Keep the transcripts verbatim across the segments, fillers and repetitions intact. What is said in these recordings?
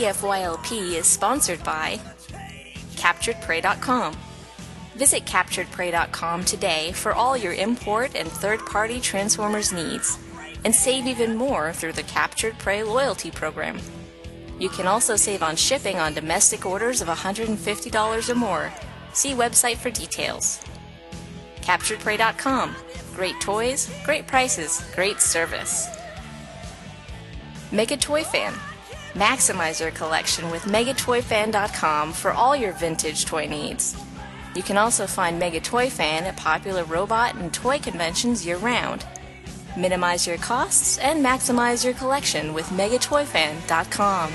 F Y L P is sponsored by Captured Prey dot com. Visit Captured Prey dot com today for all your import and third-party Transformers needs, and save even more through the Captured Prey loyalty program. You can also save on shipping on domestic orders of one hundred fifty dollars or more. See website for details. Captured Prey dot com. Great toys, great prices, great service. Mega Toy Fan. Maximize your collection with Mega Toy Fan dot com for all your vintage toy needs. You can also find Mega Toy Fan at popular robot and toy conventions year-round. Minimize your costs and maximize your collection with Mega Toy Fan dot com.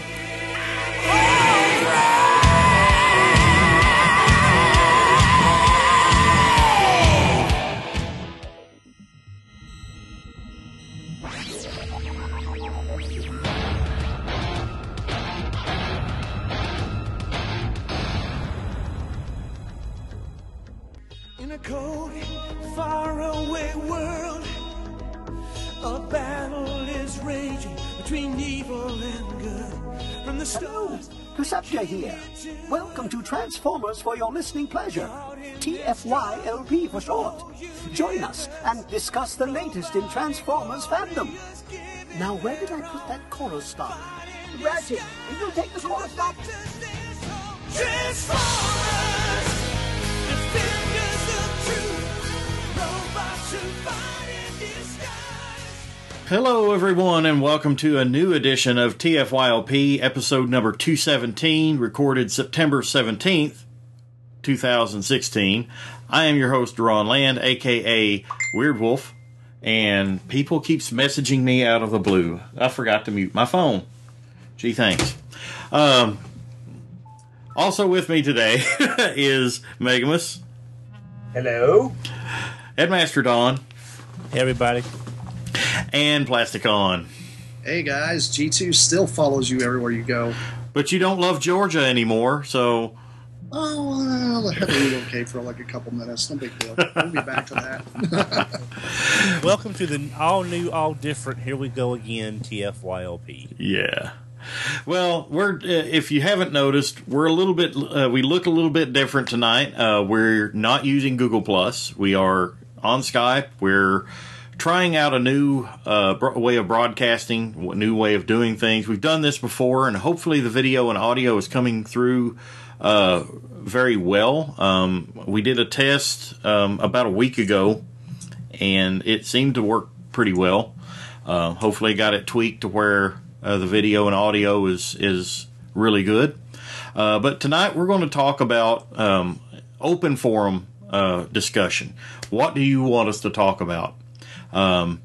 In a cold, faraway world, a battle is raging between evil and good. From the stars, Perceptia here. Welcome to Transformers for your listening pleasure. T F Y L P for short. Join us and discuss the latest in Transformers fandom. Now, where did I put that chorus stop? Ratchet, will you take the chorus stop? Transformers, defenders of truth, robots who fight in disguise. Hello, everyone, and welcome to a new edition of T F Y L P, episode number two seventeen, recorded September seventeenth, two thousand sixteen. I am your host, Ron Land, a k a. Weird Wolf, and people keeps messaging me out of the blue. I forgot to mute my phone. Gee, thanks. Um, also with me today is Megamus. Hello. Headmaster Don. Hey, everybody. And Plasticon. Hey guys, G two still follows you everywhere you go. But you don't love Georgia anymore, so... Oh, well, the heavy will okay for like a couple minutes. No big deal. We'll be back to that. Welcome to the all new, all different, here we go again, T F Y L P. Yeah. Well, we're uh, if you haven't noticed, we're a little bit, uh, we look a little bit different tonight. Uh, we're not using Google Plus. We are on Skype. We're trying out a new uh, bro- way of broadcasting, a new way of doing things. We've done this before, and hopefully the video and audio is coming through uh, very well. Um, we did a test um, about a week ago, and it seemed to work pretty well. Uh, hopefully got it tweaked to where uh, the video and audio is, is really good. Uh, but tonight we're going to talk about um, open forum uh, discussion. What do you want us to talk about? Um,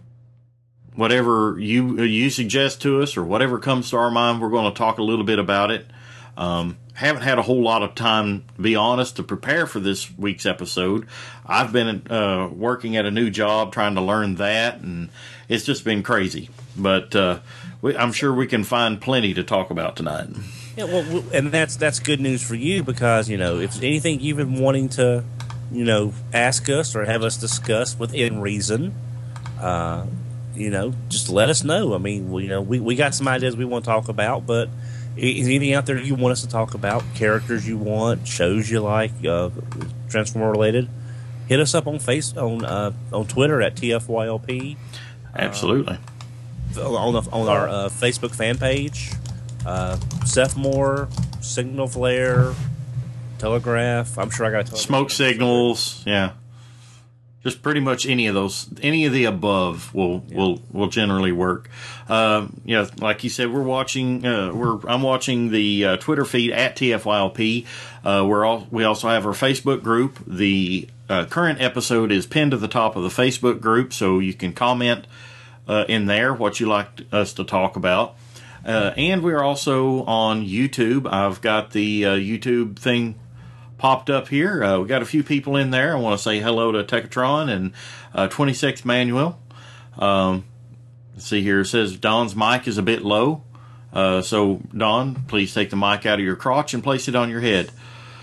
whatever you you suggest to us or whatever comes to our mind, we're going to talk a little bit about it. Um, haven't had a whole lot of time, to be honest, to prepare for this week's episode. I've been uh, working at a new job, trying to learn that, and it's just been crazy. But uh, we, I'm sure we can find plenty to talk about tonight. Yeah, well, and that's that's good news for you because, you know, if anything you've been wanting to, you know, ask us or have us discuss within reason, uh, you know, just let us know. I mean, we, you know, we, we got some ideas we want to talk about, but is anything out there you want us to talk about? Characters you want, shows you like, uh, Transformer related? Hit us up on face on uh, on Twitter at T F Y L P. Absolutely. Uh, on the, on our uh, Facebook fan page, uh, Seth Moore, Signal Flare, Telegraph. I'm sure I got telegraph. Smoke signals. Yeah. Just pretty much any of those, any of the above will yeah. will will generally work. Um, you know, like you said, we're watching. Uh, we're I'm watching the uh, Twitter feed at T F Y L P. Uh, we're all we also have our Facebook group. The uh, current episode is pinned to the top of the Facebook group, so you can comment uh, in there what you like us to talk about. Uh, and we're also on YouTube. I've got the uh, YouTube thing popped up here. Uh, we got a few people in there. I want to say hello to Tekatron and uh, twenty-six Manuel. Um, let's see here. It says Don's mic is a bit low. Uh, so, Don, please take the mic out of your crotch and place it on your head.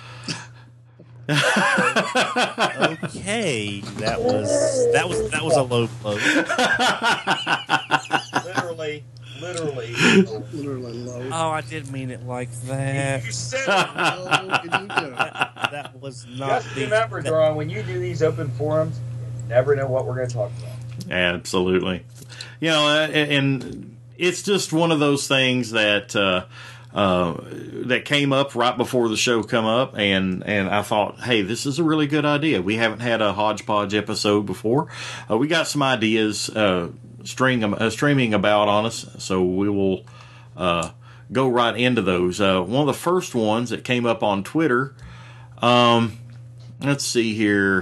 Okay, that was that was that was a low blow. Literally. Literally. Literally low. Oh, I didn't mean it like that. You said it. Low, and you do. that, that was not Just the. remember, that- Daron, when you do these open forums, you never know what we're going to talk about. Absolutely. You know, uh, and it's just one of those things that uh, uh, that came up right before the show come up, and, and I thought, hey, this is a really good idea. We haven't had a hodgepodge episode before. Uh, we got some ideas uh, string, uh, streaming about on us, so we will uh, go right into those. Uh, one of the first ones that came up on Twitter, um, let's see here,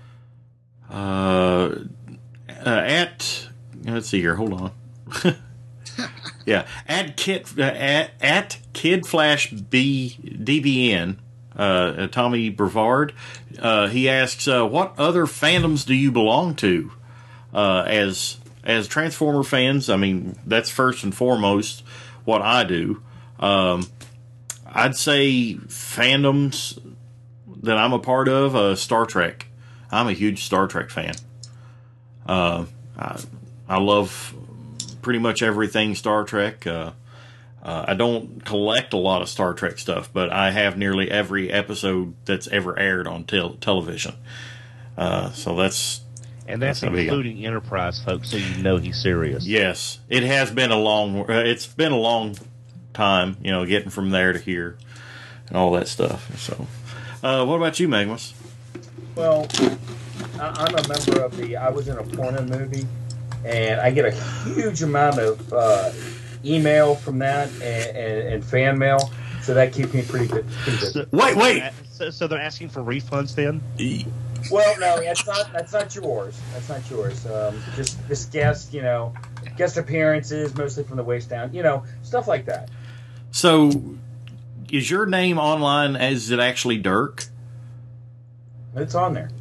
uh, uh, at, let's see here, hold on. Yeah, at Kid uh, at, at Kid Flash B D B N, uh, Tommy Brevard. Uh, he asks, uh, "What other fandoms do you belong to?" Uh, as as Transformer fans, I mean, that's first and foremost what I do. Um, I'd say fandoms that I'm a part of. Uh, Star Trek. I'm a huge Star Trek fan. Uh, I, I love pretty much everything Star Trek. Uh, uh, I don't collect a lot of Star Trek stuff, but I have nearly every episode that's ever aired on tel- television. Uh, so that's and that's, that's including Enterprise, folks, so you know he's serious. Yes, it has been a long. Uh, it's been a long time, you know, getting from there to here and all that stuff. So, uh, what about you, Magnus? Well, I- I'm a member of the. I was in a porno movie, and I get a huge amount of uh, email from that and, and, and fan mail, so that keeps me pretty good. Pretty busy. So, Wait, wait. So, so they're asking for refunds then? Well, no, that's not that's not yours. That's not yours. Um, just just guest, you know, guest appearances, mostly from the waist down, you know, stuff like that. So, is your name online? Is it actually Dirk? It's on there.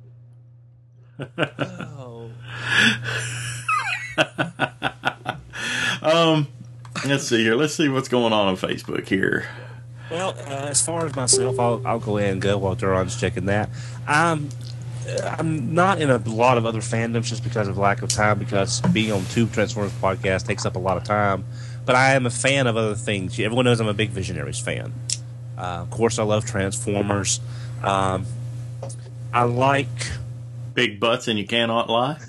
Oh. um, let's see here. Let's see what's going on on Facebook here. Well, uh, as far as myself, I'll, I'll go ahead and go while Duron's checking that. I'm, I'm not in a lot of other fandoms just because of lack of time, because being on two Transformers podcasts takes up a lot of time. But I am a fan of other things. Everyone knows I'm a big Visionaries fan. Uh, of course, I love Transformers. Um, I like... Big butts and you cannot lie?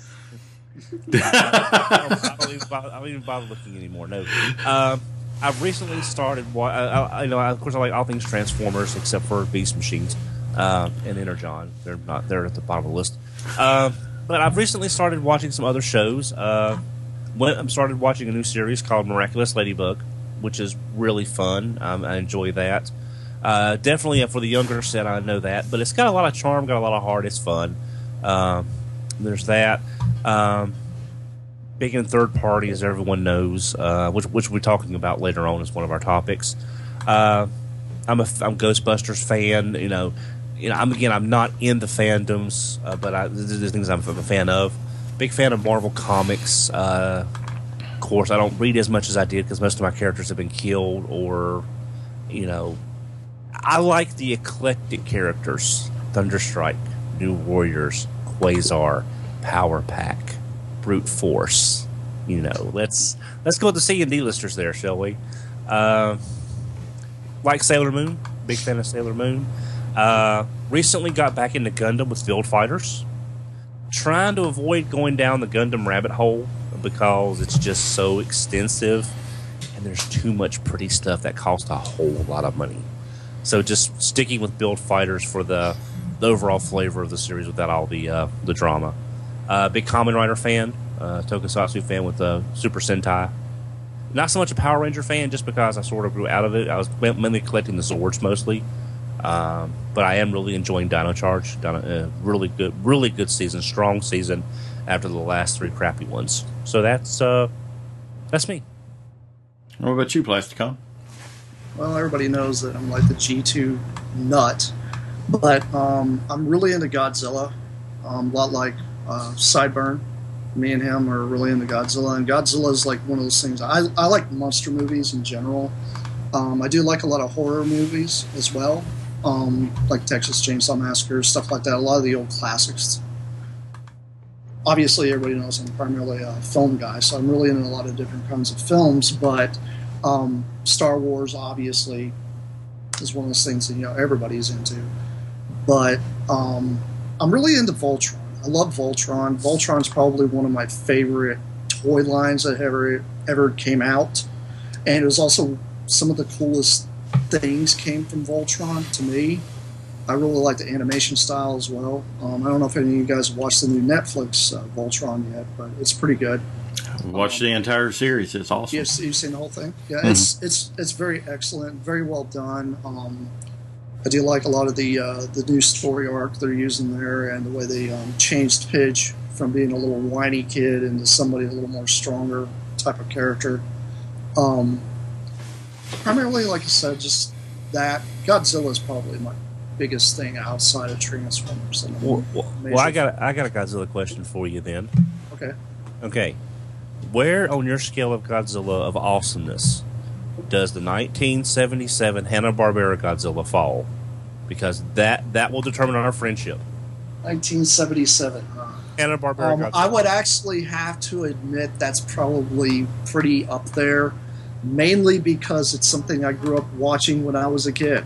I, don't, I, don't even bother, I don't even bother looking anymore. No. Um, I've recently started. I, I, you know, of course, I like all things Transformers except for Beast Machines uh, and Energon. They're not. They're at the bottom of the list. Uh, but I've recently started watching some other shows. Uh, went, I started watching a new series called Miraculous Ladybug, which is really fun. Um, I enjoy that. Uh, definitely for the younger set, I know that, but it's got a lot of charm, got a lot of heart. It's fun. Um, there's that. Um, big in third party, as everyone knows, uh, which which we'll be talking about later on as one of our topics. Uh, I'm a I'm a Ghostbusters fan. You know, you know. I'm again. I'm not in the fandoms, uh, but I, there's things I'm a fan of. Big fan of Marvel comics. Uh, of course, I don't read as much as I did because most of my characters have been killed, or you know, I like the eclectic characters: Thunderstrike, New Warriors, Quasar, Power Pack, Brute Force. You know, let's let's go with the C and D listers there, shall we? Uh, like Sailor Moon, big fan of Sailor Moon. Uh, recently got back into Gundam with Field Fighters. Trying to avoid going down the Gundam rabbit hole because it's just so extensive and there's too much pretty stuff that costs a whole lot of money. So just sticking with Build Fighters for the, the overall flavor of the series without all the uh, the drama. Uh, big Kamen Rider fan, uh, Tokusatsu fan with uh, Super Sentai. Not so much a Power Ranger fan just because I sort of grew out of it. I was mainly collecting the Zords mostly. Um, but I am really enjoying Dino Charge. Dino, uh, really good, really good season, strong season after the last three crappy ones. So that's uh, that's me. What about you, Plasticon? Well, everybody knows that I'm like the G two nut, but um, I'm really into Godzilla. Um, a lot like uh, Sideburn. Me and him are really into Godzilla, and Godzilla is like one of those things. I, I like monster movies in general. Um, I do like a lot of horror movies as well, um, like Texas Chainsaw Massacre, stuff like that. A lot of the old classics. obviously everybody knows I'm primarily a film guy, so I'm really into a lot of different kinds of films. But um, Star Wars obviously is one of those things that you know everybody's into. But um, I'm really into Voltron. I love Voltron. Voltron's probably one of my favorite toy lines that ever ever came out, and it was also some of the coolest things came from Voltron to me. I really like the animation style as well. Um, I don't know if any of you guys have watched the new Netflix uh, Voltron yet, but it's pretty good. Watch um, the entire series. It's awesome. You've, you've seen the whole thing? Yeah, Mm-hmm. it's it's it's very excellent, very well done. Um, I do like a lot of the uh, the new story arc they're using there, and the way they um, changed Pidge from being a little whiny kid into somebody a little more stronger type of character. Um, primarily, like I said, just that Godzilla is probably my biggest thing outside of Transformers. And Well, well, well, I got I got a Godzilla question for you then. okay. Okay, where on your scale of Godzilla of awesomeness does the nineteen seventy-seven Hanna-Barbera Godzilla fall? Because that that will determine our friendship. nineteen seventy-seven. Huh? Hanna-Barbera Um, Godzilla. I would actually have to admit that's probably pretty up there, mainly because it's something I grew up watching when I was a kid.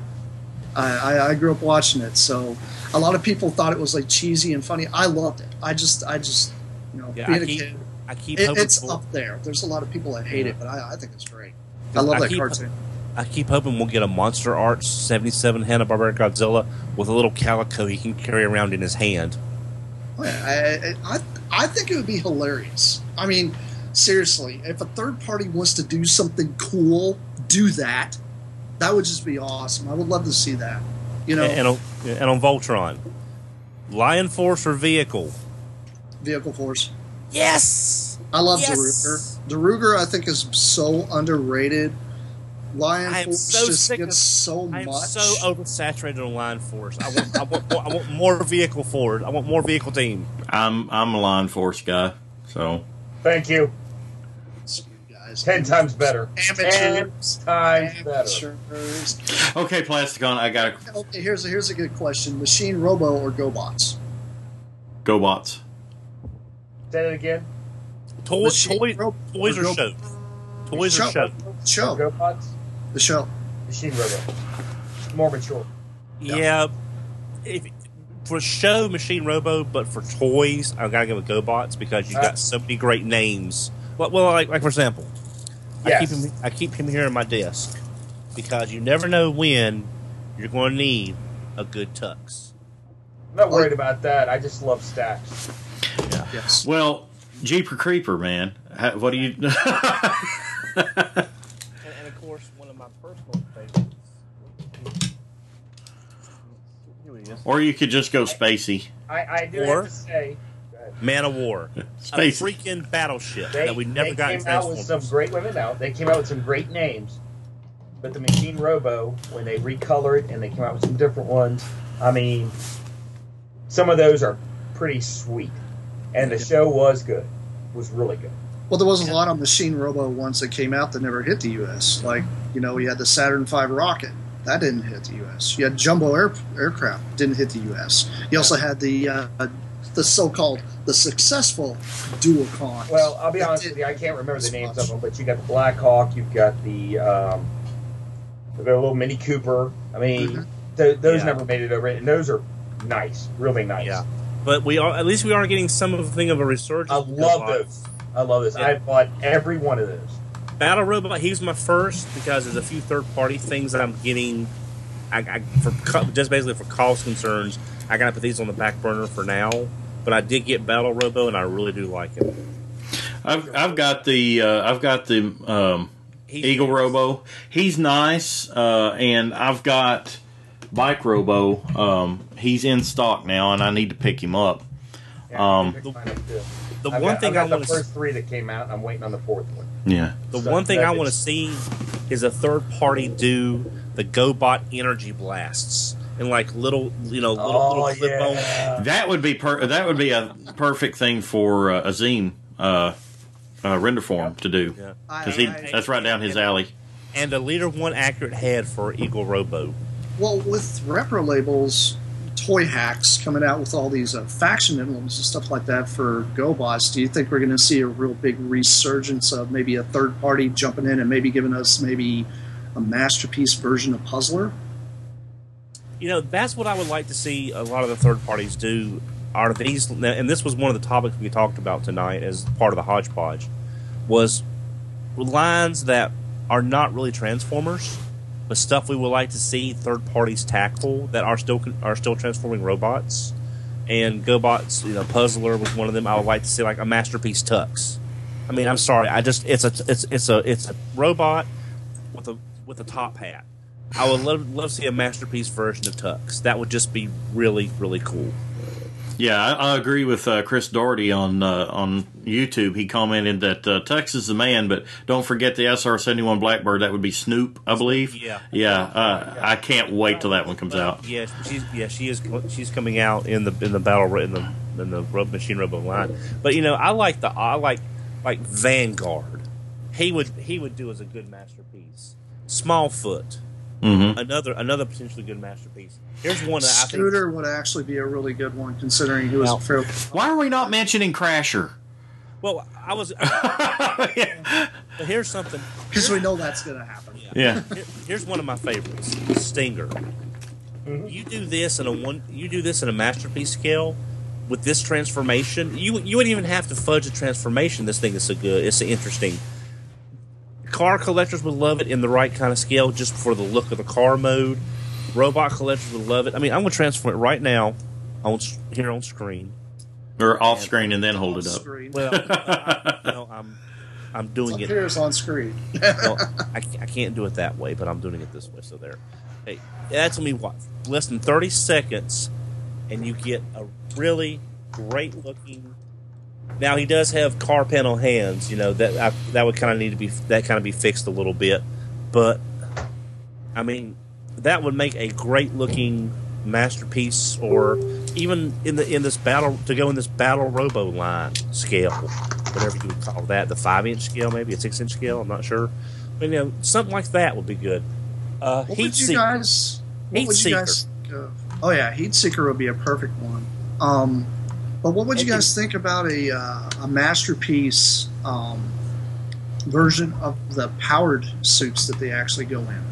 I, I, I grew up watching it, so a lot of people thought it was like cheesy and funny. I loved it. I just, I just, you know, Yeah, being I a keep, kid, I keep it, hoping it's for- up there. There's a lot of people that hate it, but I, I think it's great. I 'cause love I that keep- cartoon. I keep hoping we'll get a Monster Arts seventy-seven Hanna-Barbera Godzilla with a little calico he can carry around in his hand. Oh, yeah, I, I, I think it would be hilarious. I mean, seriously, if a third party wants to do something cool, do that. That would just be awesome. I would love to see that. You know, And, and, on, and on Voltron, Lion Force or Vehicle? Vehicle Force. Yes! I love Yes! Daruger. Daruger, I think, is so underrated. Lion I am Force so just sick gets of, so I am much. so oversaturated on Lion Force. I want, I want, more, I want more Vehicle Forward. I want more Vehicle Team. I'm I'm a Line Force guy, so Thank you. Screw you guys. Ten times better. Amateurs. Ten times better. Amateurs. okay, Plasticon. I gotta Okay, here's a, here's a good question: Machine Robo or GoBots? go bots. Say it again. Toy, Machine toy, Robo toys or or Go- show? Toys Show. or show? Show. GoBots. The show. Machine Robo. More mature. Yeah. If, for show, Machine Robo, but for toys, I've got to go with GoBots because you Uh, got so many great names. Well, well like, like for example, I Yes. keep him. I keep him here on my desk because you never know when you're going to need a good tux. I'm not worried about that. I just love stacks. Yes. Well, Jeeper Creeper, man. How, what do you? And, and of course, one of my personal favorites. Here he is. or you could just go Spacey. I, I do Or- have to say, Man of War, a Spacey. freaking battleship they, that we never they got in came out with some Transformers. great women out. They came out with some great names. But the Machine Robo, when they recolored and they came out with some different ones, I mean, some of those are pretty sweet. And the show was good. Was really good. Well, there was a lot of Machine Robo ones that came out that never hit the U S. Like, you know, you had the Saturn V rocket. That didn't hit the U S. You had Jumbo air, aircraft. Didn't hit the U S. You also had the uh, the so-called, the successful Duocon. Well, I'll be That honest did- with you, I can't remember the as names much. of them, but you got the Black Hawk, you've got the, um, you've got a little Mini Cooper. I mean, Mhm. th- those Yeah. never made it over, and those are nice, really nice. Yeah, but we are at least we are getting some of the thing of a resurgence. I of love GoBots. those. I love this. Yeah. I bought every one of those. Battle Robot. He was my first because there's a few third party things that I'm getting. I, I for co- just basically for cost concerns, I gotta put these on the back burner for now. But I did get Battle Robo, and I really do like it. I've I've got the uh, I've got the um, He's- Eagle Robo. He's nice, uh, and I've got Bike Robo. Um, he's in stock now, and I need to pick him up. Yeah, Um, I picked mine up too. The I've one got, thing I've I got the want to first three that came out. I'm waiting on the fourth one. Yeah, the So one thing that I want to is- see is a third party do the GoBot energy blasts and like little you know little, Oh, little clip on. yeah. that would be per- that would be a perfect thing for uh, Azim uh, uh, render form to do Yeah. because he I- that's right down his alley. And a leader one accurate head for Eagle Robo. Well, with repro labels, Toy Hacks coming out with all these uh, faction emblems and stuff like that for GoBots, do you think we're going to see a real big resurgence of maybe a third party jumping in and maybe giving us maybe a masterpiece version of Puzzler? You know, that's what I would like to see a lot of the third parties do. Are these, and this was one of the topics we talked about tonight as part of the hodgepodge, was lines that are not really Transformers, but stuff we would like to see third parties tackle that are still are still transforming robots. And GoBots, you know, Puzzler was one of them. I would like to see like a Masterpiece Tux. I mean, I'm sorry, I just it's a it's it's a it's a robot with a with a top hat. I would love love to see a Masterpiece version of Tux. That would just be really really cool. Yeah, I, I agree with uh, Chris Doherty on uh, on YouTube. He commented that uh, Tux is the man, but don't forget the S R seventy-one Blackbird. That would be Snoop, I believe. Yeah, yeah. Uh, I can't wait till that one comes out. Yeah, she's yeah she is she's coming out in the in the battle in the in the Ro- Machine Robo line. But you know, I like the I like like Vanguard. He would he would do as a good masterpiece. Smallfoot. Mm-hmm. Another another potentially good masterpiece. Here's one that I think Scooter would actually be a really good one, considering he was Well, a fairly. Why are we not mentioning Crasher? Well, I was. yeah. But here's something. Because we know that's going to happen. yeah. Here- here's one of my favorites, Stinger. You do this in a one. You do this in a masterpiece scale with this transformation. You you wouldn't even have to fudge the transformation. This thing is so good. It's so interesting. Car collectors would love it in the right kind of scale, just for the look of the car mode. Robot collectors would love it. I mean, I'm going to transform it right now on s- here on screen. Or off screen and then hold it up. Screen. Well, I, I, no, I'm I'm doing It it. appears on screen. Well, I, I can't do it that way, but I'm doing it this way. So there. Hey, that's me what less than thirty seconds, and you get a really great looking. Now he does have car panel hands. You know that I, that would kind of need to be that kind of be fixed a little bit, but I mean that would make a great looking masterpiece, or even in the in this battle to go in this battle robo line scale, whatever you would call that, the five inch scale, maybe a six inch scale. I'm not sure, but you know something like that would be good. Uh, What Heat would you Seeker. guys? What Heat would you Seeker. guys? Think of? Oh yeah, Heat Seeker would be a perfect one. Um, but what would you And guys think about a uh, a masterpiece um, version of the powered suits that they actually go in?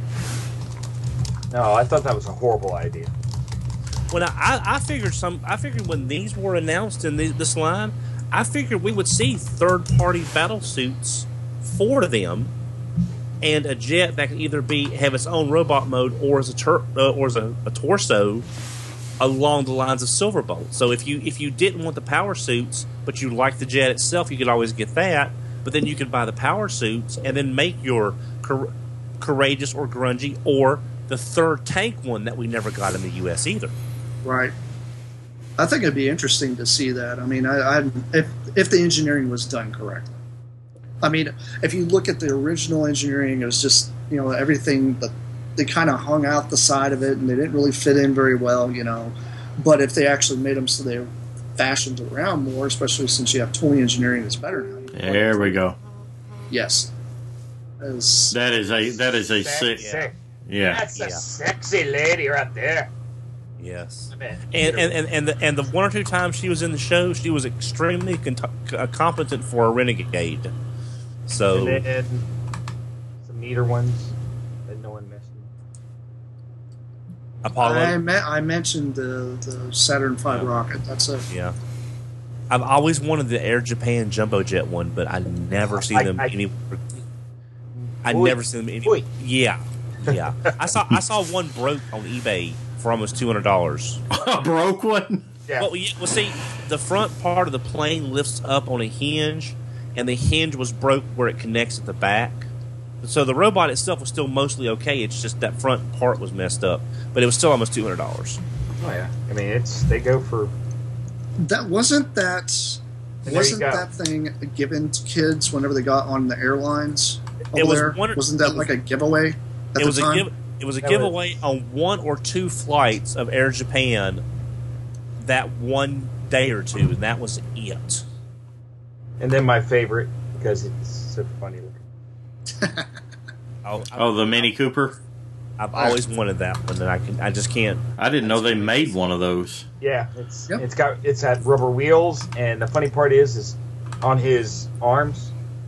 No, I thought that was a horrible idea. When I, I, I figured some, I figured when these were announced in the, this line, I figured we would see third-party battle suits for them, and a jet that can either be have its own robot mode or as a tur- uh, or as a, a torso along the lines of Silverbolt. So if you if you didn't want the power suits, but you liked the jet itself, you could always get that. But then you could buy the power suits and then make your cour- courageous or grungy or the third tank one that we never got in the U S either. Right. I think it'd be interesting to see that. I mean, I, I if if the engineering was done correctly. I mean, if you look at the original engineering, it was just you know everything, but they kind of hung out the side of it, and they didn't really fit in very well, you know. But if they actually made them so they fashioned around more, especially since you have toy engineering that's better now. There we go. Yes. As, That is a that is a sick. Sick. Yeah. That's a Yeah. sexy lady right there. Yes. I mean, And and, and, and, the, and the one or two times she was in the show, she was extremely con- uh, competent for a renegade. So and then some meter ones that no one missed. Apollo. I, me- I mentioned the, the Saturn five rocket. That's it. Yeah. I've always wanted the Air Japan Jumbo Jet one, but I never see I- them I- any. I Oi. never see them any. Oi. Yeah, yeah. I saw I saw one broke on eBay for almost two hundred dollars. A broke one. Yeah. Well, yeah, well, see, the front part of the plane lifts up on a hinge, and the hinge was broke where it connects at the back. So the robot itself was still mostly okay. It's just that front part was messed up, but it was still almost two hundred dollars. Oh yeah. I mean, it's they go for. That wasn't that And there wasn't you go. that thing given to kids whenever they got on the airlines over It was there? one- Wasn't that it was- like a giveaway at It the was time? a give, it was a That giveaway on one or two flights of Air Japan that one day or two, and that was it. And then my favorite because it's so funny looking. Oh, I- Oh, the Mini Cooper. I've always wanted that one, and I can. I just can't. I didn't know they made one of those. Yeah, it's Yep. it's got it's had rubber wheels, and the funny part is, is on his arms.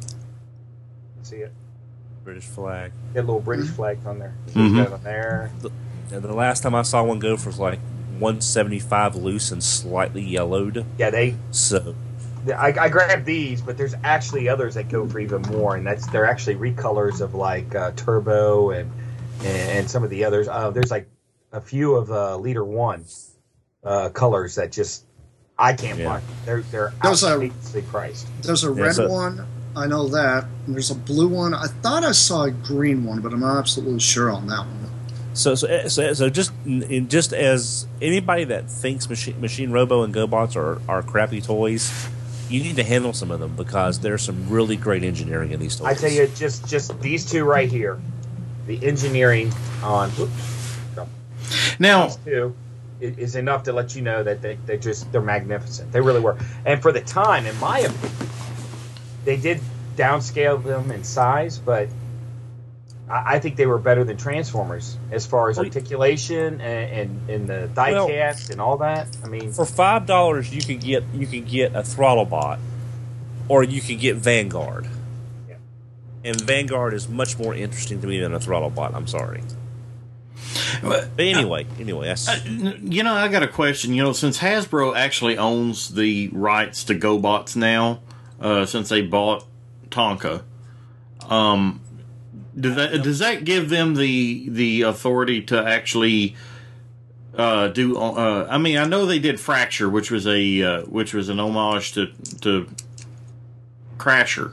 See it? British flag. That little British flag on there. Mhm. It's got on there. And the last time I saw one go for like one seventy-five loose and slightly yellowed. Yeah, they. So I, I grabbed these, but there's actually others that go for even more, and that's they're actually recolors of like uh, Turbo and, and and some of the others. Uh, there's like a few of uh, Leader One uh, colors that just I can't Yeah. find. They're they're There's a- outrageously priced. There's a Yeah, red so- one. I know that. And there's a blue one. I thought I saw a green one, but I'm not absolutely sure on that one. So, so, so, so just, in, just as anybody that thinks Machine, Machine Robo and GoBots are, are crappy toys, you need to handle some of them because there's some really great engineering in these toys. I tell you, just just these two right here, the engineering on whoops, go. Now, these two i- is enough to let you know that they they just they're magnificent. They really were, and for the time, in my opinion, they did downscale them in size, but I, I think they were better than Transformers as far as Well, articulation and, and, and the die Well, cast and all that. I mean, For five dollars, you can get you can get a Throttlebot, or you can get Vanguard. Yeah. And Vanguard is much more interesting to me than a Throttlebot. I'm sorry. but, But anyway, anyway, that's, uh, you know, I got a question. You know, since Hasbro actually owns the rights to GoBots now, uh, since they bought Tonka, um, does that does that give them the the authority to actually uh, do? Uh, I mean, I know they did Fracture, which was a uh, which was an homage to to Crasher,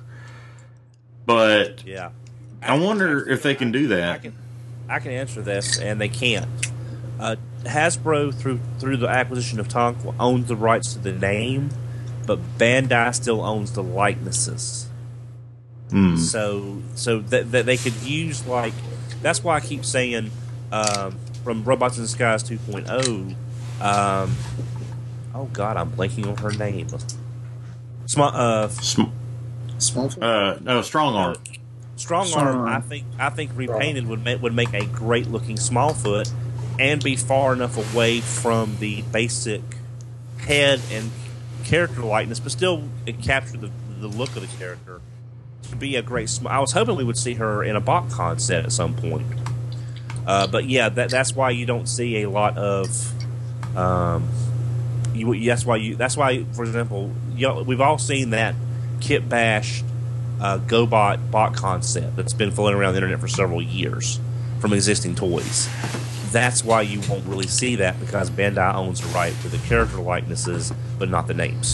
but yeah. I wonder if they can do I that. can, I can answer this, and they can't. Uh, Hasbro, through through the acquisition of Tonka, owns the rights to the name, but Bandai still owns the likenesses. Hmm. So, so that, that they could use like that's why I keep saying um, from Robots in Disguise two point oh. Um, oh God, I'm blanking on her name. Small, uh, Sm- Small one? uh, no, Strong Arm. Strong Strong Arm, Arm. I think I think repainted would make would make a great looking Smallfoot and be far enough away from the basic head and character likeness, but still it capture the the look of the character to be a great. Sm- I was hoping we would see her in a BotCon set at some point, uh, but yeah, that that's why you don't see a lot of. Um, you, that's why you. That's why, for example, you know, we've all seen that Kit Bash uh, GoBot BotCon set that's been floating around the internet for several years from existing toys. That's why you won't really see that because Bandai owns the right to the character likenesses, but not the names.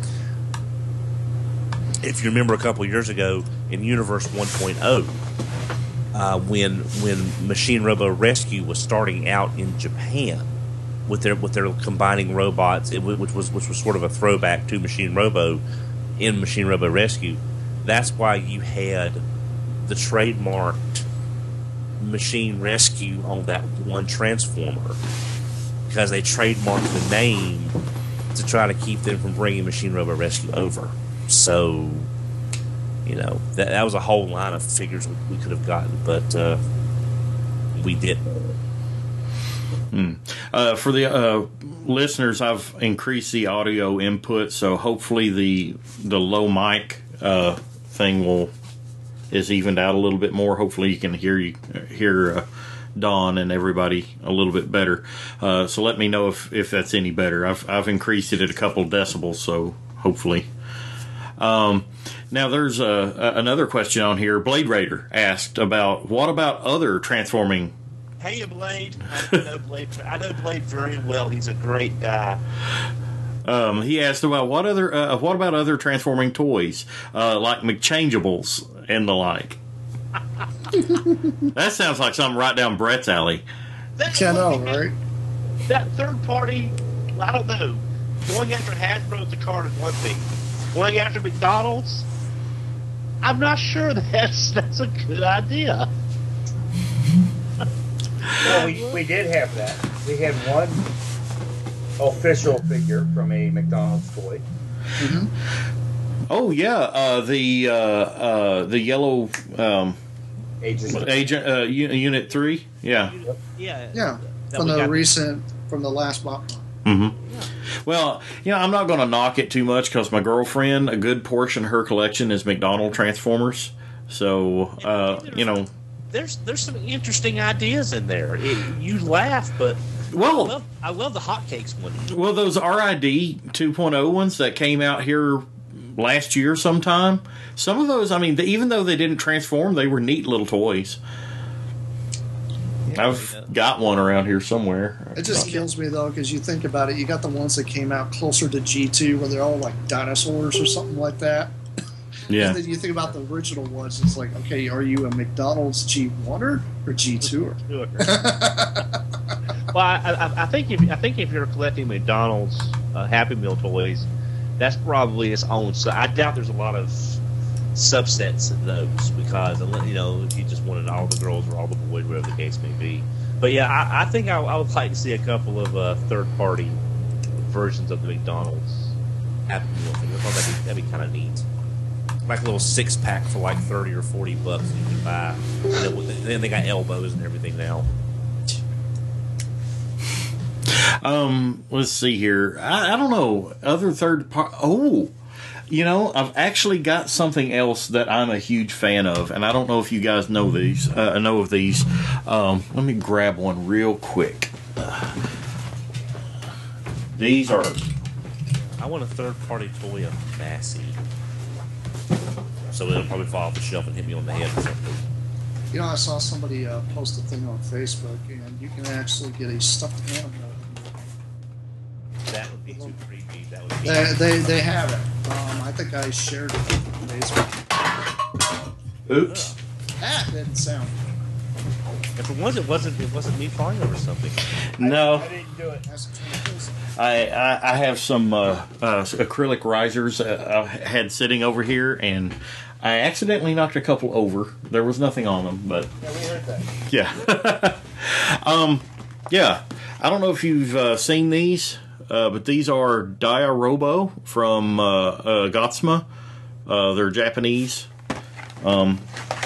If you remember a couple of years ago in Universe one point oh, uh, when when Machine Robo Rescue was starting out in Japan with their with their combining robots, it, which was which was sort of a throwback to Machine Robo in Machine Robo Rescue. That's why you had the trademarked Machine Rescue on that one Transformer, because they trademarked the name to try to keep them from bringing Machine Robo Rescue over. So, you know, that, that was a whole line of figures we, we could have gotten, but uh, we didn't. Hmm. Uh, for the uh, listeners, I've increased the audio input, so hopefully the the low mic uh, thing will is evened out a little bit more. Hopefully, you can hear you hear uh, Dawn and everybody a little bit better. Uh, so let me know if, if that's any better. I've I've increased it at a couple of decibels, so hopefully. Um, now there's a, a, another question on here. Blade Raider asked about what about other transforming. Hey, Blade. I know Blade. I know Blade very well. He's a great guy. Um, he asked about what other uh, what about other transforming toys uh, like McChangeables and the like. That sounds like something right down Brett's alley. That, Yeah, I know, right? that third party, I don't know. Going after Hasbro with the card is one thing. Going after McDonald's, I'm not sure that's that's a good idea. well, we, we did have that. We had one official figure from a McDonald's toy. Oh yeah, uh, the uh, uh, the yellow um, Agents of Agent uh, U- Unit Three. Yeah. Yeah. Yeah, that from we the got- recent, from the last box. Mm-hmm. Well, you know, I'm not going to knock it too much because my girlfriend, a good portion of her collection is McDonald Transformers. So, uh, you know, There's there's some interesting ideas in there. It, you laugh, but Well- I love, I love the hotcakes one. well, those R I D two point oh ones that came out here last year sometime, some of those, I mean, they, even though they didn't transform, they were neat little toys. I've got one around here somewhere. It just kills me though, because you think about it, you got the ones that came out closer to G two, where they're all like dinosaurs or something like that. Yeah. And then you think about the original ones, it's like, okay, are you a McDonald's G one-er or G two-er? Well, I, I, I think if I think if you're collecting McDonald's uh, Happy Meal toys, that's probably its own. So I doubt there's a lot of subsets of those because you know if you just wanted all the girls or all the boys, whatever the case may be. But yeah, I, I think I, I would like to see a couple of uh, third-party versions of the McDonald's Happy Meal thing. I thought that'd be, that'd be kind of neat. Like a little six pack for like thirty or forty bucks you can buy. And then they got elbows and everything now. Um, let's see here. I, I don't know. Other third part. Oh, you know, I've actually got something else that I'm a huge fan of, and I don't know if you guys know these. Uh, know of these. Um, let me grab one real quick. These are. I want a third-party toy of Massey. So it'll probably fall off the shelf and hit me on the head or something. You know, I saw somebody uh, post a thing on Facebook, and you can actually get a stuffed animal. That would be too creepy. That would be. They, they, they have it. Um, I think I shared it on Facebook. Oops. That didn't sound. And for once, it wasn't. It wasn't me falling over something. No. I didn't do it. That's a I, I, I have some uh, uh, acrylic risers uh, I had sitting over here, and I accidentally knocked a couple over. There was nothing on them, but Yeah, we heard that. yeah. um, yeah. I don't know if you've uh, seen these, uh, but these are Dia Robo from uh, uh, Gotsma. Uh, they're Japanese. Um,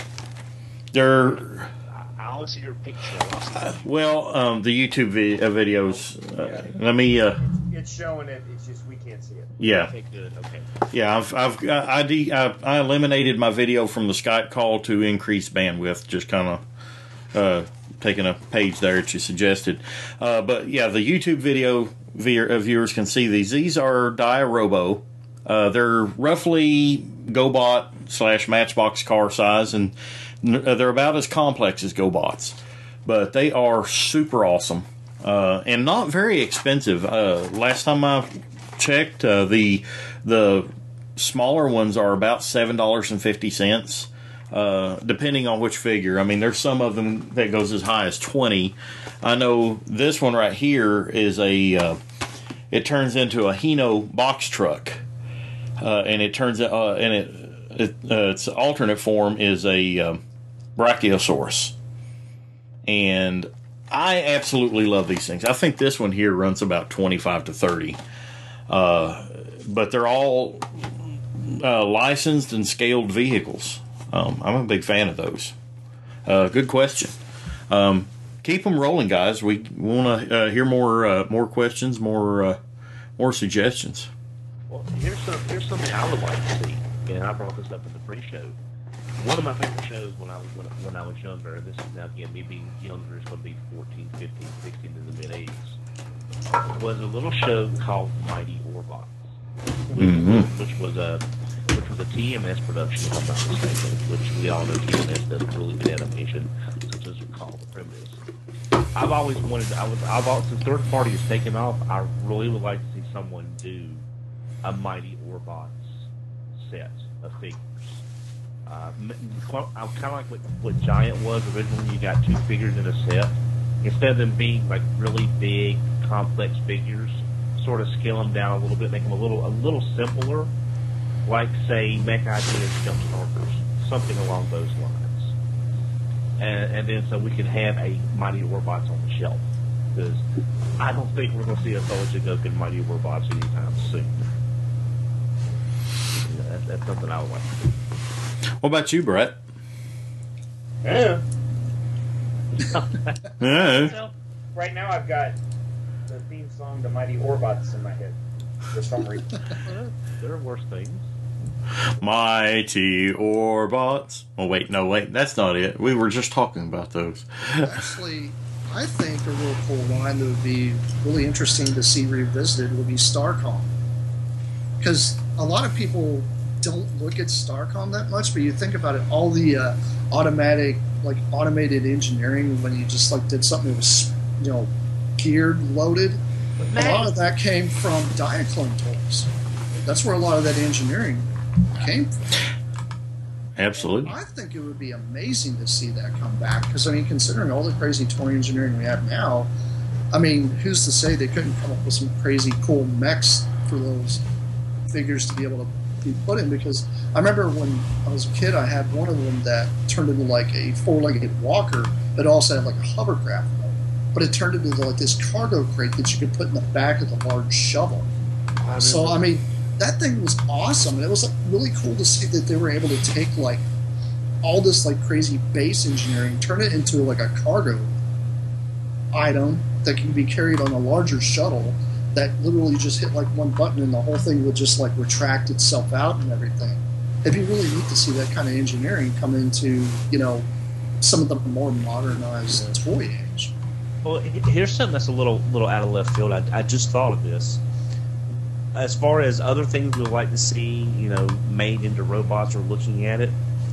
they're I want to see your picture. well, um, the YouTube vi- uh, videos. Uh, let me. Uh, It's showing it. It's just we can't see it. yeah. Okay, good. Okay. Yeah, I've I've I, I, de- I I eliminated my video from the Skype call to increase bandwidth. Just kind of uh, taking a page there that you suggested. Uh, but yeah, the YouTube video viewer, uh, viewers can see these. These are Dia Robo. Uh, they're roughly GoBot slash Matchbox car size, and uh, they're about as complex as GoBots. But they are super awesome uh, and not very expensive. Uh, last time I checked, uh, the the smaller ones are about seven dollars and fifty cents, uh, depending on which figure. I mean, there's some of them that goes as high as twenty. I know this one right here is a. Uh, it turns into a Hino box truck, uh, and it turns uh, and it, it uh, its alternate form is a uh, Brachiosaurus, and I absolutely love these things. I think this one here runs about twenty-five to thirty. Uh, but they're all uh, licensed and scaled vehicles. Um, I'm a big fan of those. Uh, good question. Um, keep them rolling, guys. We want to uh, hear more uh, more questions, more uh, more suggestions. Well, here's some, here's something I would like to see, and I brought this up in the pre-show. One of my favorite shows when I was when, when I was younger. This is now again me being younger. It's going to be fourteen, fifteen, sixteen in the mid eighties. Was a little show called Mighty Orbots, which, Mhm. which was a which was a T M S production, if I'm not mistaken. Which we all know T M S does really good animation, such as we call the Primitives. I've always wanted. I was. I've always, since third party has taken off. I really would like to see someone do a Mighty Orbots set of figures. Uh, I'm kind of like what, what Giant was originally. You got two figures in a set. Instead of them being like really big, complex figures, sort of scale them down a little bit, make them a little a little simpler, like say Mech Ideas Jump Starters, something along those lines. And, and then so we can have a Mighty Orbots on the shelf, because I don't think we're going to see a Soldier Goku Mighty Orbots anytime soon. You know, that, that's something I would like to do. What about you, Brett? Yeah. Yeah. So, right now I've got the theme song to Mighty Orbots in my head for some reason. There are worse things. Mighty Orbots. Oh, wait, no, wait, that's not it. We were just talking about those. Actually, I think a real cool line that would be really interesting to see revisited would be Starcom. Because a lot of people don't look at Starcom that much, but you think about it, all the uh, automatic, like automated engineering when you just like did something that was, you know, geared, loaded. A lot of that came from Diaclone toys. That's where a lot of that engineering came from. Absolutely. I think it would be amazing to see that come back because, I mean, considering all the crazy toy engineering we have now, I mean, who's to say they couldn't come up with some crazy cool mechs for those figures to be able to be put in? Because I remember when I was a kid, I had one of them that turned into like a four-legged walker, but also had like a hovercraft mode. But it turned into like this cargo crate that you could put in the back of the large shovel. So, I mean, that thing was awesome, and it was like, really cool to see that they were able to take like all this like crazy base engineering, turn it into like a cargo item that can be carried on a larger shuttle that literally just hit like one button and the whole thing would just like retract itself out and everything. It'd be really neat to see that kind of engineering come into, you know, some of the more modernized toy age. Well, here's something that's a little little out of left field. I, I just thought of this. As far as other things we'd like to see, you know, made into robots or looking at it,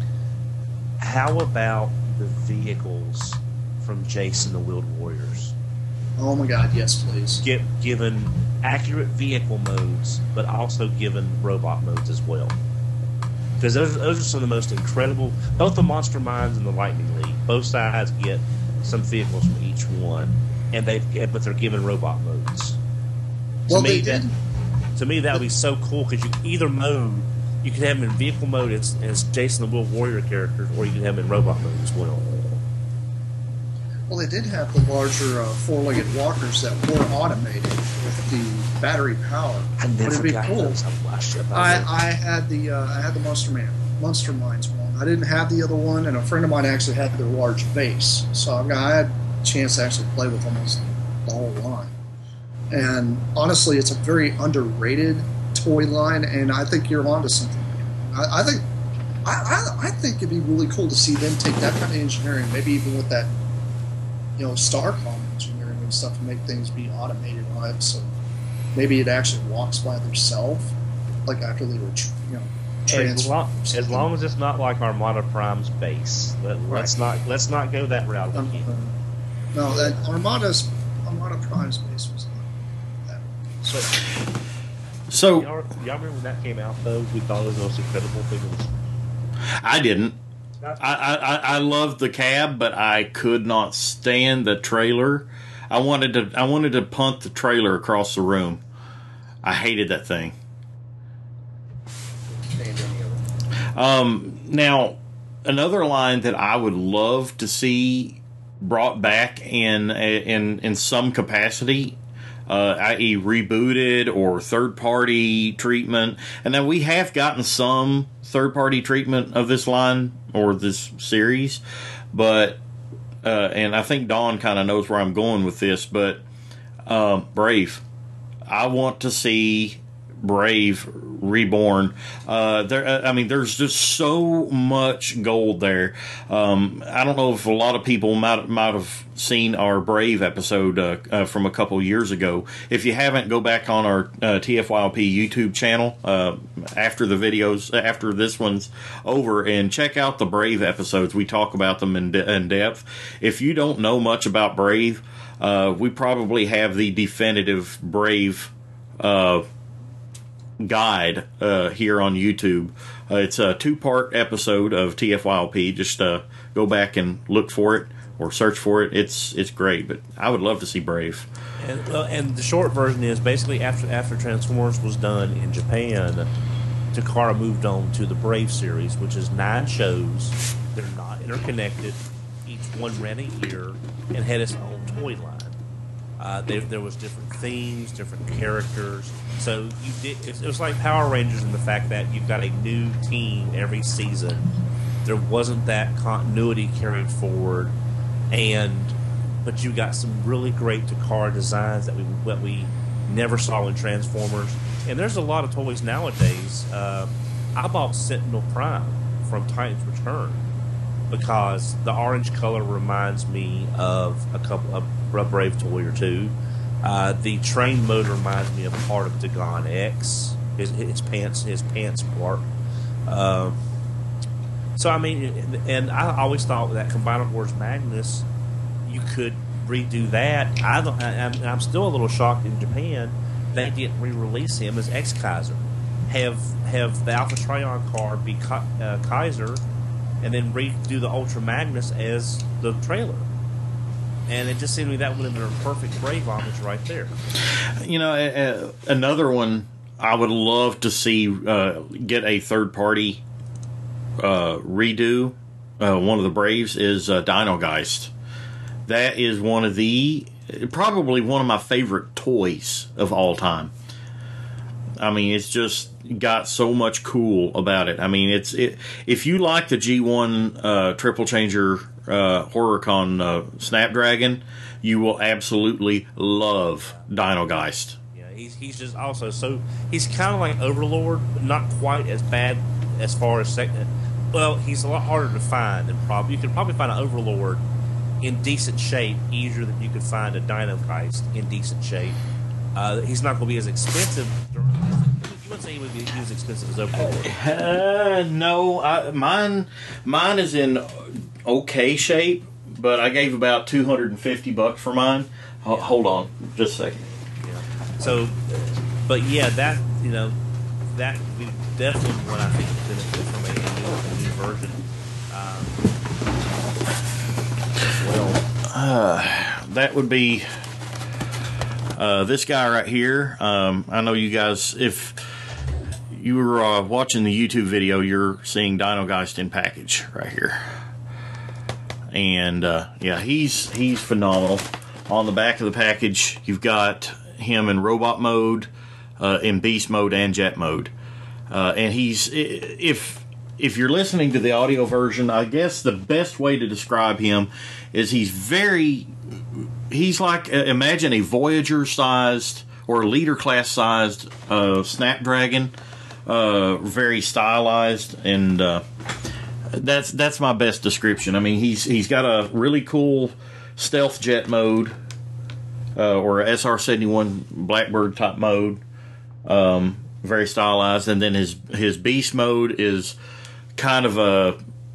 how about the vehicles from Jason the Wheeled Warriors? Oh my God, yes, please. Get given accurate vehicle modes, but also given robot modes as well. Because those, those are some of the most incredible. Both the Monster Minds and the Lightning League, both sides get some vehicles from each one, and they but they're given robot modes. Well, to me, they that, did. To me, that would be so cool because you either mode, you could have them in vehicle mode as, as Jason the Wheeled Warrior characters, or you could have them in robot mode as well. Well, they did have the larger uh, four-legged walkers that were automated with the battery power. I never Would it be got cool? those. I watched it. I, I had the uh, I had the Monster Man, Monster Minds one. I didn't have the other one, and a friend of mine actually had the large base. So I, I had a chance to actually play with almost the whole line. And honestly, it's a very underrated toy line, and I think you're onto something. I, I think I, I, I think it'd be really cool to see them take that kind of engineering, maybe even with that, you know, Starcom engineering and stuff, to make things be automated on it. So maybe it actually walks by themselves, like after they were, tr- you know, As transferred. long, as long as it's not like Armada Prime's base, Let, let's not let's not go that route. Um, again. uh, no, that Armada's Armada Prime's base was not that. So, So, Y'all, y'all remember when that came out though? We thought it was the most incredible thing. It was, I didn't. I, I, I loved the cab, but I could not stand the trailer. I wanted to I wanted to punt the trailer across the room. I hated that thing. Um, now, another line that I would love to see brought back in in in some capacity, uh, that is rebooted or third-party treatment. And then we have gotten some third-party treatment of this line or this series, but uh, and I think Dawn kind of knows where I'm going with this, but uh, Brave. I want to see Brave reborn. Uh, there, I mean, there's just so much gold there. Um, I don't know if a lot of people might might have seen our Brave episode uh, uh, from a couple years ago. If you haven't, go back on our uh, T F Y L P YouTube channel uh, after the videos, after this one's over, and check out the Brave episodes. We talk about them in, de- in depth. If you don't know much about Brave, uh, we probably have the definitive Brave uh guide uh, here on YouTube. Uh, it's a two-part episode of T F Y L P. Just uh, go back and look for it or search for it. It's it's great, but I would love to see Brave. and, well, and the short version is basically after after Transformers was done in Japan, Takara moved on to the Brave series, which is nine shows. They're not interconnected. Each one ran a year and had its own toy line. Uh, there, there was different themes, different characters. So you did. It was like Power Rangers in the fact that you've got a new team every season, there wasn't that continuity carried forward, and but you got some really great Takara designs that we that we never saw in Transformers. And there's a lot of toys nowadays. Uh, I bought Sentinel Prime from Titans Return because the orange color reminds me of a couple of a Brave toy or two. Uh, the train mode reminds me of part of Dagon X, his, his pants, his pants part. Uh, so I mean, and I always thought that Combiner Wars Magnus, you could redo that. I don't, I, I'm, I'm still a little shocked in Japan they didn't re-release him as X-Kaiser. Have have the Alpha Trion card be Ka- uh, Kaiser, and then redo the Ultra Magnus as the trailer. And it just seemed to me that would have been a perfect Brave homage right there. You know, uh, another one I would love to see uh, get a third-party uh, redo. Uh, one of the Braves is uh, Dino Geist. That is one of the probably one of my favorite toys of all time. I mean, it's just got so much cool about it. I mean, it's it, if you like the G one uh, Triple Changer uh, Horrorcon uh, Snapdragon, you will absolutely love Dino Geist. Yeah, he's he's just also so he's kind of like Overlord, but not quite as bad as far as second. Well, he's a lot harder to find than probably you could probably find an Overlord in decent shape easier than you could find a Dino Geist in decent shape. Uh, he's not going to be as expensive. You wouldn't say he would be as expensive as Overlord. Uh, no, I, mine mine is in okay shape, but I gave about two hundred and fifty bucks for mine. Ho- Yeah. Hold on, just a second. Yeah. So, but yeah, that you know, that would be definitely what I think would benefit from a new, a new version. Um, well, Uh, that would be uh, this guy right here. Um, I know you guys, if you were uh, watching the YouTube video, you're seeing Dino Geist in package right here. And uh, yeah, he's he's phenomenal. On the back of the package, you've got him in robot mode, uh, in beast mode, and jet mode. Uh, and he's if if you're listening to the audio version, I guess the best way to describe him is he's very he's like uh, imagine a Voyager sized or a leader class sized uh, Snapdragon, uh, very stylized, and uh, that's that's my best description. I mean, he's he's got a really cool stealth jet mode, uh, or S R seventy-one Blackbird type mode, um, very stylized, and then his his beast mode is kind of a,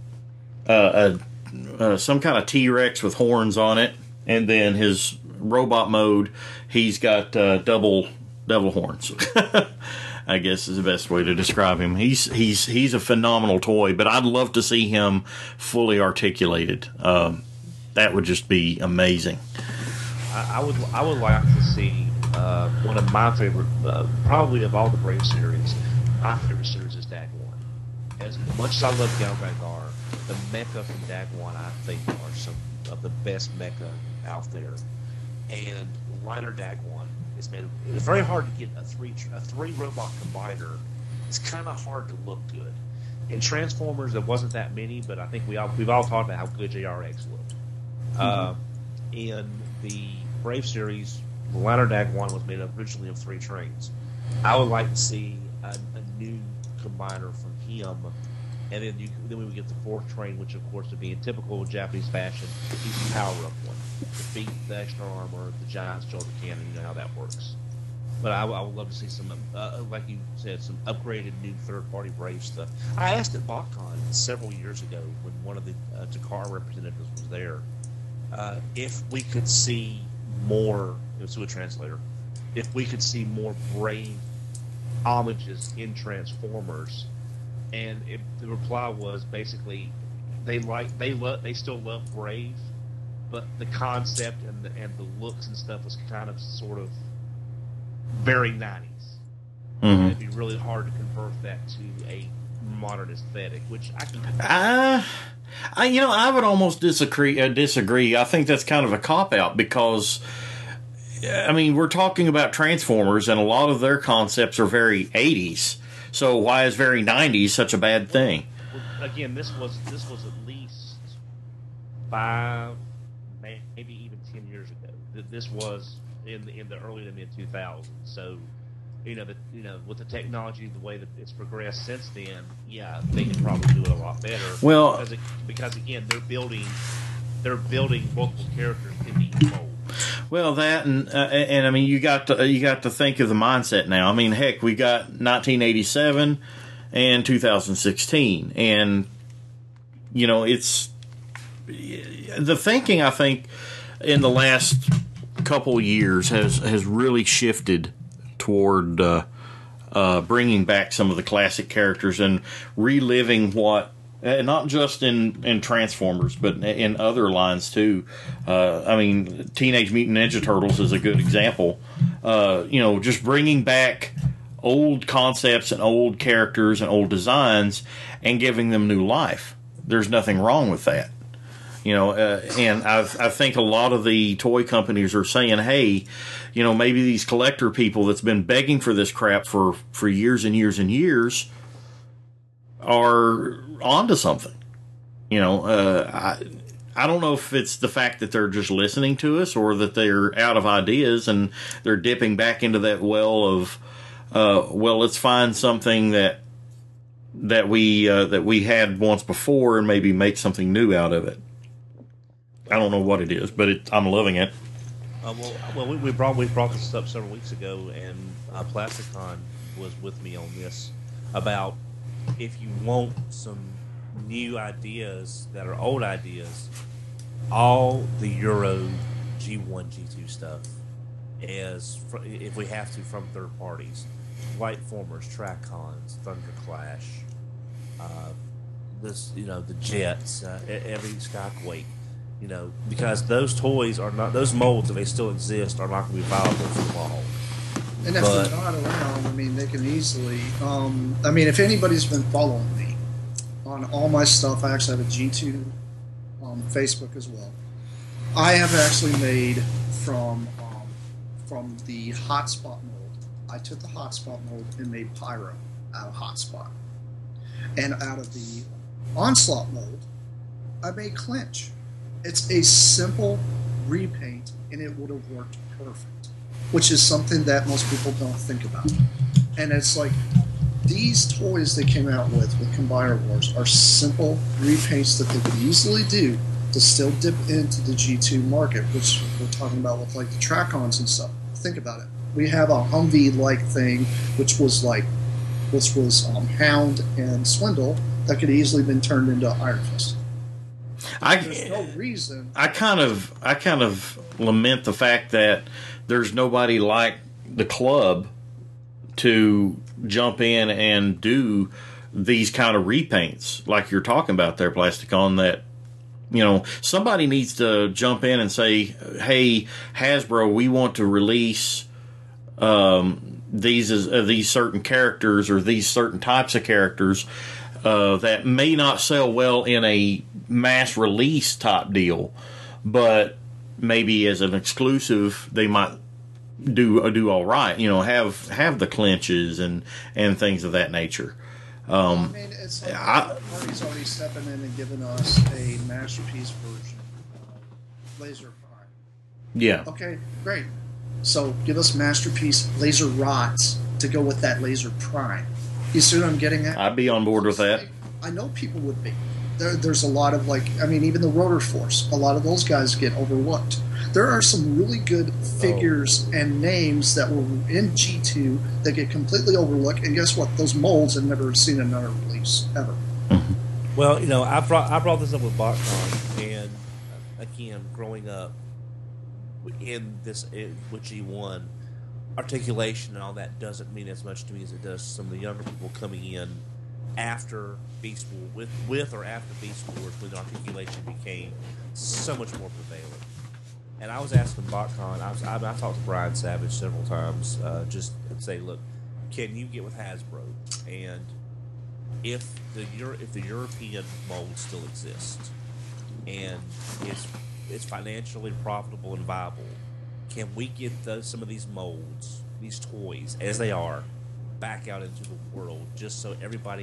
a, a, a some kind of T-Rex with horns on it, and then his robot mode, he's got uh, double double horns. I guess is the best way to describe him. He's he's he's a phenomenal toy, but I'd love to see him fully articulated. Um, that would just be amazing. I, I would I would like to see uh, one of my favorite, uh, probably of all the Brave series. My favorite series is Dag One. As much as I love Galvagar, the mecha from Dag One I think are some of the best mecha out there. And Liner Dag One is made. It's very hard to get a three a three robot combiner. It's kind of hard to look good. In Transformers, there wasn't that many, but I think we all we've all talked about how good J R X looked. Mm-hmm. Uh, in the Brave series, the Liner Dag One was made originally of three trains. I would like to see a, a new combiner from him, and then you then we would get the fourth train, which of course would be in typical Japanese fashion. He's the power up one, the feet, the extra armor, the giant shoulder cannon. You know how that works. But I, I would love to see some, uh, like you said, some upgraded new third-party Brave stuff. I asked at BotCon several years ago when one of the uh, Takara representatives was there uh, if we could see more. It was to a translator. If we could see more Brave homages in Transformers, and it, the reply was basically they like they love they still love Brave, but the concept and the, and the looks and stuff was kind of sort of very nineties. Mm-hmm. It'd be really hard to convert that to a modern aesthetic, which I can. Uh, I you know I would almost disagree. Uh, disagree. I think that's kind of a cop out because. I mean, we're talking about Transformers, and a lot of their concepts are very eighties. So why is very nineties such a bad thing? again, this was this was at least five, maybe even ten years ago. This was in the, in the early to mid two thousands. So, you know, the, you know, with the technology, the way that it's progressed since then, yeah, they can probably do it a lot better. Well, because, it, because again, they're building they're building multiple characters in each mold. Well, that and uh, and I mean, you got to you got to think of the mindset now. I mean, heck, we got nineteen eighty-seven and two thousand sixteen, and you know, it's the thinking. I think in the last couple years has has really shifted toward uh, uh, bringing back some of the classic characters and reliving what. Uh, not just in, in Transformers, but in other lines too. Uh, I mean, Teenage Mutant Ninja Turtles is a good example. Uh, you know, just bringing back old concepts and old characters and old designs and giving them new life. There's nothing wrong with that. You know, uh, and I, I think a lot of the toy companies are saying, hey, you know, maybe these collector people that's been begging for this crap for, for years and years and years are onto something. You know, uh, I I don't know if it's the fact that they're just listening to us or that they're out of ideas and they're dipping back into that well of, uh, well, let's find something that that we uh, that we had once before and maybe make something new out of it. I don't know what it is, but it, I'm loving it. Uh, well, well, we, we brought we brought this up several weeks ago, and uh, Plasticon was with me on this about. If you want some new ideas that are old ideas, all the Euro G one, G two stuff is, if we have to, from third parties. Lightformers, Tracons, Thunderclash, uh, this, you know, the Jets, uh, every Skyquake, you know, because those toys are not, those molds, if they still exist, are not going to be viable for long. And if But- they're not around, I mean, they can easily. Um, I mean, if anybody's been following me on all my stuff, I actually have a G two um, Facebook as well. I have actually made from um, from the hotspot mold. I took the hotspot mold and made Pyro out of hotspot, and out of the onslaught mold, I made Clinch. It's a simple repaint, and it would have worked perfect. Which is something that most people don't think about. And it's like, these toys they came out with, with Combiner Wars, are simple repaints that they could easily do to still dip into the G two market, which we're talking about with like the Tracons and stuff. Think about it. We have a Humvee-like thing, which was like, which was um, Hound and Swindle, that could easily been turned into Iron Fist. I, There's no reason. I kind of I kind of lament the fact that there's nobody like the club to jump in and do these kind of repaints like you're talking about there, Plasticon, that, you know, somebody needs to jump in and say, hey, Hasbro, we want to release um, these uh, these certain characters or these certain types of characters uh, that may not sell well in a mass release type deal, but maybe as an exclusive, they might do do all right. You know, have have the clinches and and things of that nature. Um, I mean, it's like I- the party's already stepping in and giving us a masterpiece version of Laser Prime. yeah, Okay, great. So give us masterpiece laser rods to go with that Laser Prime. You see what I'm getting at? I'd be on board with that. I know people would be. There, there's a lot of, like, I mean, even the Rotor Force, a lot of those guys get overlooked. There are some really good figures Oh. and names that were in G two that get completely overlooked, and guess what? Those molds have never seen another release, ever. Well, you know, I brought I brought this up with BotCon, and uh, again, growing up in this in, with G one, articulation and all that doesn't mean as much to me as it does to some of the younger people coming in after Beast War, with with or after Beast Wars, when articulation became so much more prevalent. And I was asking BotCon, I was I, I talked to Brian Savage several times, uh, just to say, look, can you get with Hasbro, and if the Euro, if the European mold still exists and is is financially profitable and viable, can we get those, some of these molds, these toys as they are, back out into the world, just so everybody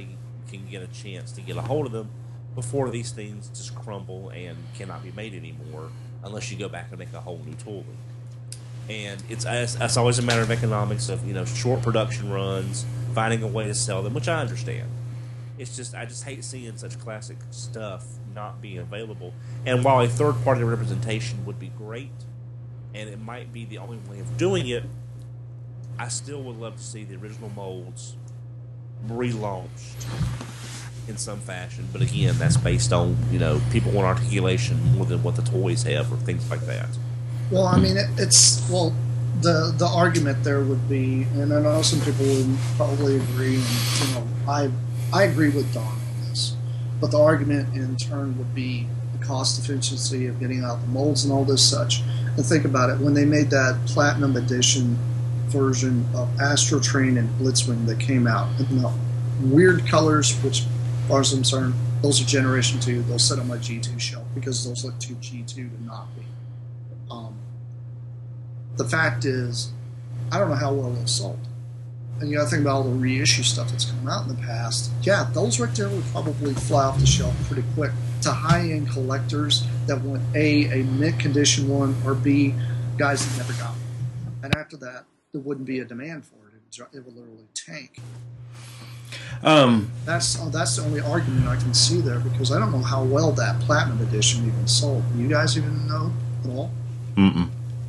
can get a chance to get a hold of them before these things just crumble and cannot be made anymore unless you go back and make a whole new tooling. And it's, it's, it's always a matter of economics of, you know, short production runs, finding a way to sell them, which I understand. It's just, I just hate seeing such classic stuff not being available. And while a third-party representation would be great, and it might be the only way of doing it, I still would love to see the original molds relaunched in some fashion. But again, that's based on, you know, people want articulation more than what the toys have or things like that. Well, I mean, it, it's, well, the the argument there would be, and I know some people would probably agree, and, you know, I, I agree with Don on this, but the argument in turn would be the cost efficiency of getting out the molds and all this such. And think about it, when they made that Platinum Edition version of Astro Train and Blitzwing that came out in the weird colors, which, as far as I'm concerned, those are Generation two. They'll sit on my G two shelf because those look too G two to not be. Um, the fact is, I don't know how well they'll sold. And you got to think about all the reissue stuff that's come out in the past. Yeah, those right there would probably fly off the shelf pretty quick to high-end collectors that want A, a mint-condition one, or B, guys that never got one. And after that, there wouldn't be a demand for it. It would, it would literally tank. Um, that's oh, that's the only argument I can see there, because I don't know how well that Platinum Edition even sold. You guys even know at all? Mm-mm.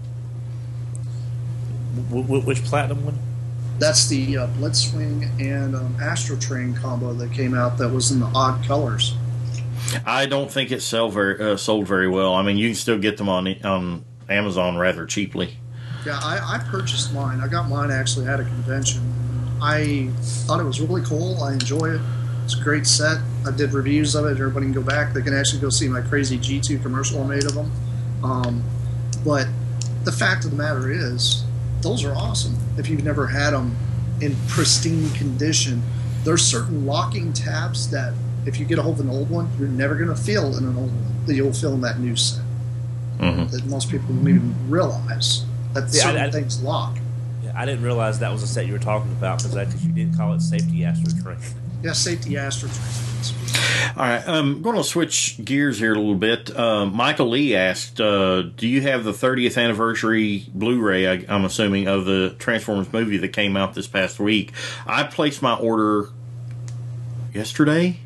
W- w- which Platinum one? That's the uh, Blitzwing and um, Astro Train combo that came out that was in the odd colors. I don't think it sell very, uh, sold very well. I mean, you can still get them on on Amazon rather cheaply. Yeah, I, I purchased mine. I got mine actually at a convention. I thought it was really cool. I enjoy it. It's a great set. I did reviews of it. Everybody can go back. They can actually go see my crazy G two commercial I made of them. Um, but the fact of the matter is, those are awesome. If you've never had them in pristine condition, there's certain locking tabs that if you get a hold of an old one, you're never going to feel in an old one that you'll feel in that new set. Mm-hmm. That most people don't even realize that Yeah, certain I- I- things lock. Yeah, I didn't realize that was a set you were talking about because you didn't call it Safety Astro Train. Yeah, Safety Astro Train. All right, I'm going to switch gears here a little bit. Uh, Michael Lee asked, uh, do you have the thirtieth anniversary Blu-ray, I, I'm assuming, of the Transformers movie that came out this past week? I placed my order yesterday?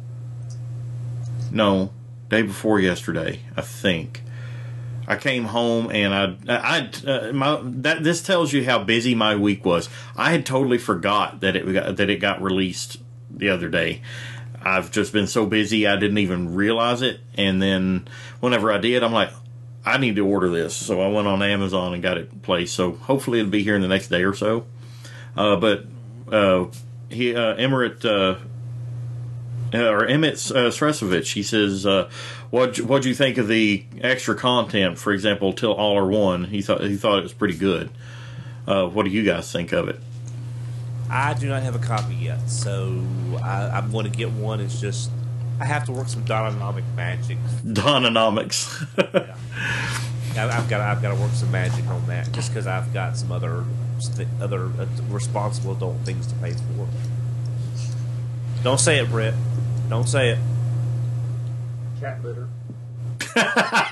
No, day before yesterday, I think. I came home and I, I, uh, my that this tells you how busy my week was. I had totally forgot that it got, that it got released the other day. I've just been so busy I didn't even realize it, and then whenever I did, I'm like, I need to order this. So I went on Amazon and got it placed. So hopefully it'll be here in the next day or so. Uh, but uh, he uh, Emmett uh, or Emmett uh, Stresovich, he says, uh, what what'd you think of the extra content? For example, Till All Are One. He thought he thought it was pretty good. Uh, what do you guys think of it? I do not have a copy yet, so I, I'm going to get one. It's just I have to work some Dononomic magic. Dononomics. Yeah. I- I've got I've got to work some magic on that, just because I've got some other st- other uh, responsible adult things to pay for. Don't say it, Brett. Don't say it. Cat litter. I,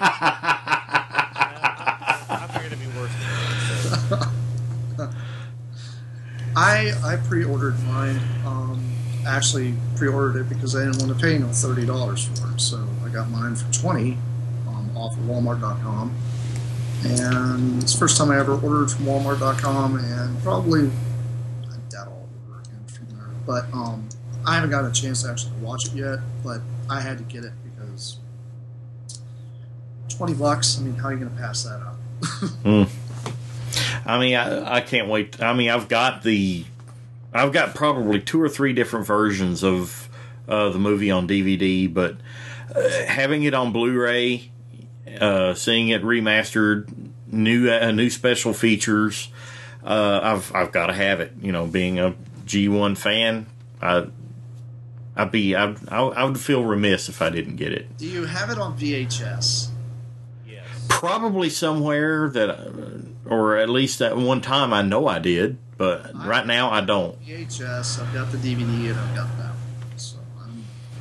I figured it'd be worse than that. So. I I pre-ordered mine. Um, actually pre-ordered it because I didn't want to pay no thirty dollars for it. So I got mine for twenty um, off of Walmart dot com. And it's the first time I ever ordered from Walmart dot com, and probably I doubt I'll order again from there. But um, I haven't gotten a chance to actually watch it yet. But I had to get it because twenty bucks. I mean, how are you going to pass that up? mm. I mean, I, I can't wait. I mean, I've got the, I've got probably two or three different versions of uh, the movie on D V D, but uh, having it on Blu-ray, uh, seeing it remastered, new uh, new special features, uh, I've I've got to have it. You know, being a G one fan, I, I'd be I I would feel remiss if I didn't get it. Do you have it on V H S? Yes. Probably somewhere that, uh, or at least at one time I know I did, but right now I don't. V H S. I've got the D V D and I've got that one. So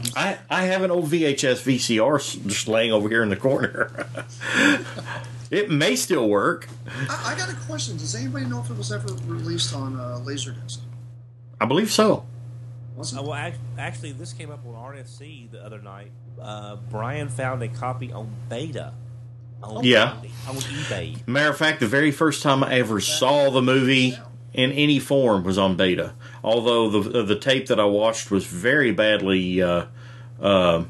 I, I have an old V H S V C R just laying over here in the corner. It may still work. I, I got a question. Does anybody know if it was ever released on uh, Laserdisc? I believe so. Was it? Uh, well, act- actually, this came up on R F C the other night. Uh, Brian found a copy on Beta. On Yeah. On eBay. Matter of fact, the very first time I ever saw the movie in any form was on Beta. Although the the tape that I watched was very badly, uh, uh,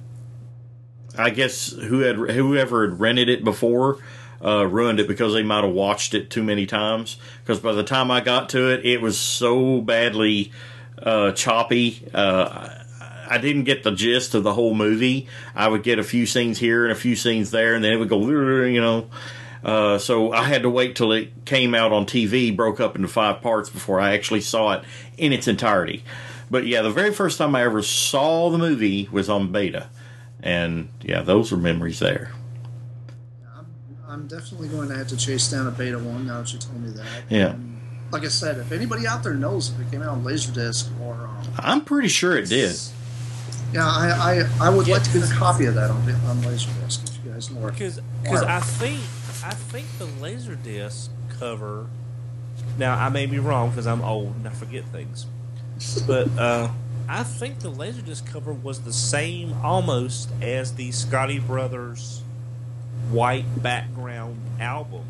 I guess who had whoever had rented it before uh, ruined it because they might have watched it too many times. Because by the time I got to it, it was so badly uh, choppy. Uh, I didn't get the gist of the whole movie. I would get a few scenes here and a few scenes there, and then it would go, you know. Uh, so I had to wait till it came out on T V, broke up into five parts before I actually saw it in its entirety. But yeah, the very first time I ever saw the movie was on Beta. And yeah, those are memories there. I'm, I'm definitely going to have to chase down a Beta one now that you told me that. Yeah. And like I said, if anybody out there knows if it came out on Laserdisc or... Um, I'm pretty sure it did. Yeah, I, I, I would Yeah, like to get a copy of that on, on Laserdisc if you guys know where. Because I think I think the Laserdisc cover. Now I may be wrong because I'm old and I forget things, but uh, I think the Laserdisc cover was the same almost as the Scotty Brothers white background album.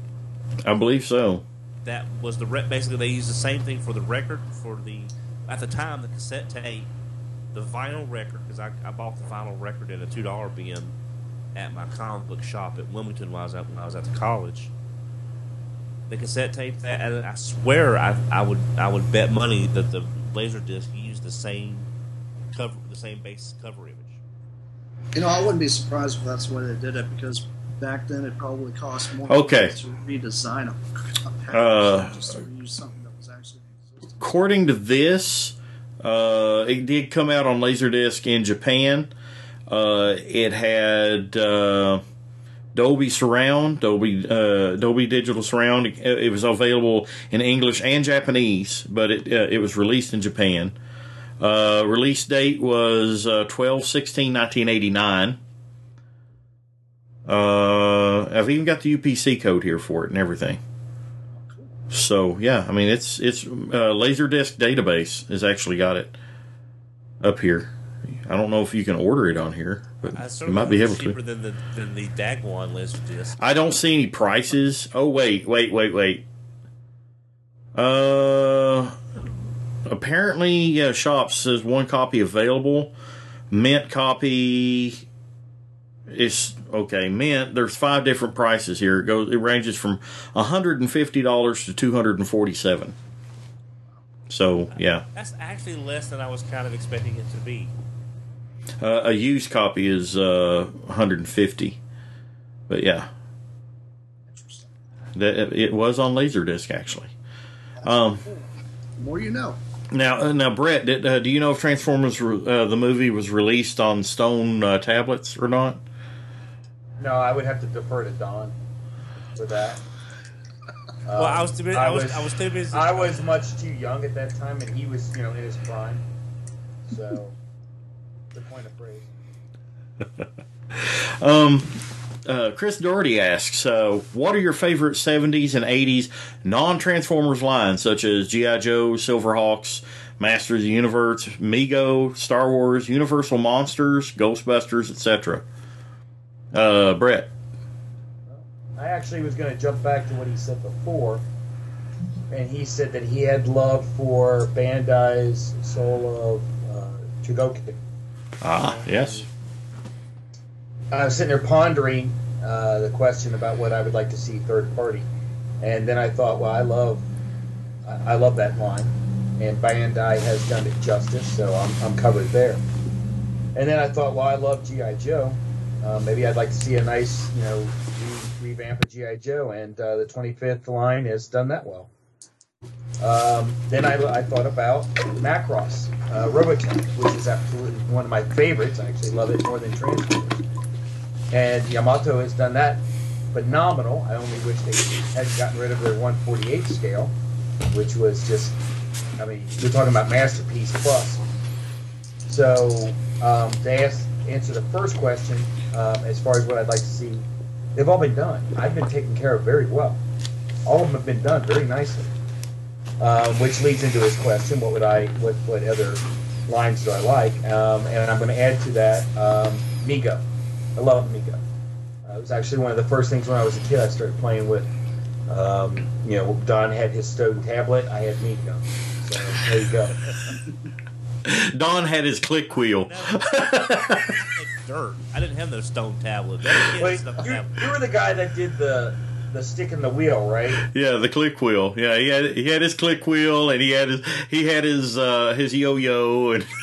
I believe so. That was the re- basically they used the same thing for the record for the at the time the cassette tape, the vinyl record because I, I bought the vinyl record at a two dollar bin at my comic book shop at Wilmington when I was at when I was at the college. The cassette tape that and I swear I I would I would bet money that the Laserdisc used the same cover the same base cover image. You know, I wouldn't be surprised if that's the way they did it because back then it probably cost more Okay. to redesign a, a package Uh, just to reuse something that was actually existing. According to this, uh, it did come out on Laserdisc in Japan. Uh, it had uh, Dolby Surround, Dolby uh, Dolby Digital Surround. It, it was available in English and Japanese, but it uh, it was released in Japan. Uh, release date was uh, twelve sixteen nineteen eighty-nine. Uh, I've even got the U P C code here for it and everything. So yeah, I mean it's it's uh, Laserdisc Database has actually got it up here. I don't know if you can order it on here, but I you might be able cheaper to. than the than the Dagwan Laserdisc. I don't see any prices. Oh wait, wait, wait, wait. Uh, apparently, yeah, Shops says one copy available. Mint copy is okay. Mint. There's five different prices here. It goes. It ranges from one hundred and fifty dollars to two hundred and forty-seven. So yeah, That's actually less than I was kind of expecting it to be. uh, a used copy is uh, one hundred fifty. But yeah, Interesting. that it was on Laserdisc actually. Um, The more you know. now, uh, now, Brett, did, uh, do you know if Transformers uh, the movie was released on stone uh, tablets or not? No, I would have to defer to Don for that. Well, I was too busy. I was, was I was too busy. I was much too young at that time, and he was, you know, in his prime. So, the point of phrase. Um, uh, Chris Doherty asks, uh, what are your favorite seventies and eighties non-Transformers lines, such as G I. Joe, Silverhawks, Masters of the Universe, Mego, Star Wars, Universal Monsters, Ghostbusters, et cetera? Uh, Brett. I actually was going to jump back to what he said before, and he said that he had love for Bandai's Soul of uh, Chogokin. Ah, yes. I was sitting there pondering uh, the question about what I would like to see third party, and then I thought, well, I love, I I love that line, and Bandai has done it justice, so I'm, I'm covered there. And then I thought, well, I love G I. Joe. Uh, maybe I'd like to see a nice, you know, re- revamp of G I. Joe, and uh, the twenty-fifth line has done that well. Um, then I, I thought about Macross, uh, Robotech, which is absolutely one of my favorites. I actually love it more than Transformers. And Yamato has done that phenomenal. I only wish they had gotten rid of their one forty-eighth scale, which was just, I mean, you're talking about Masterpiece Plus. So um, to ask, answer the first question, um, as far as what I'd like to see, they've all been done. I've been taken care of very well. All of them have been done very nicely. Um, which leads into his question: what would I, what, what other lines do I like? Um, and I'm going to add to that um, Mego. I love Mego. Uh, it was actually one of the first things when I was a kid I started playing with. Um, you know, Don had his stone tablet. I had Mego. So there you go. Don had his click wheel. Dirt. I didn't have those stone tablets. That kid Wait, stuff you, tablet. you were the guy that did the the stick in the wheel, right? Yeah, the click wheel. Yeah, he had he had his click wheel, and he had his he had his uh, his yo-yo, and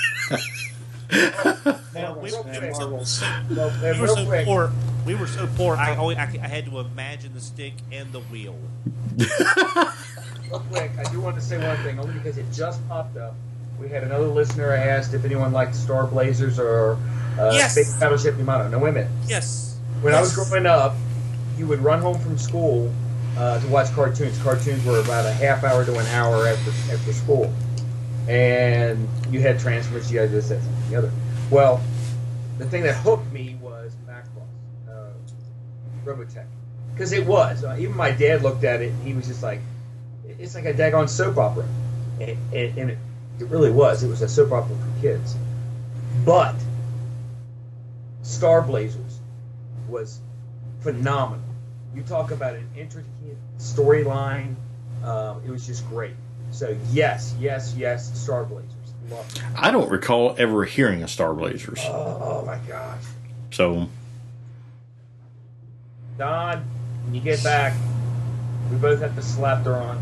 Now, we, Real we quick. were Well, so, well, we were real so quick. poor. We were so poor. I, always, I I had to imagine the stick and the wheel. Real quick, I do want to say one thing, only because it just popped up. We had another listener asked if anyone liked Star Blazers or uh, Yes. Space Battleship Yamato. Now, wait a minute. Yes. When I was Yes. growing up, you would run home from school uh, to watch cartoons. Cartoons were about a half hour to an hour after after school, and you had Transformers, you had this, that, and the other. Well, the thing that hooked me was Macross, uh, Robotech, because it was. Uh, even my dad looked at it, and he was just like, "It's like a daggone soap opera," and, and, and it, it really was. It was a soap opera for kids, but Star Blazers was phenomenal. You talk about an intricate storyline. Um, it was just great. So yes, yes, yes, Star Blazers. Love it. I don't recall ever hearing of Star Blazers. Oh my gosh. So Don, when you get back, we both have to slap her on.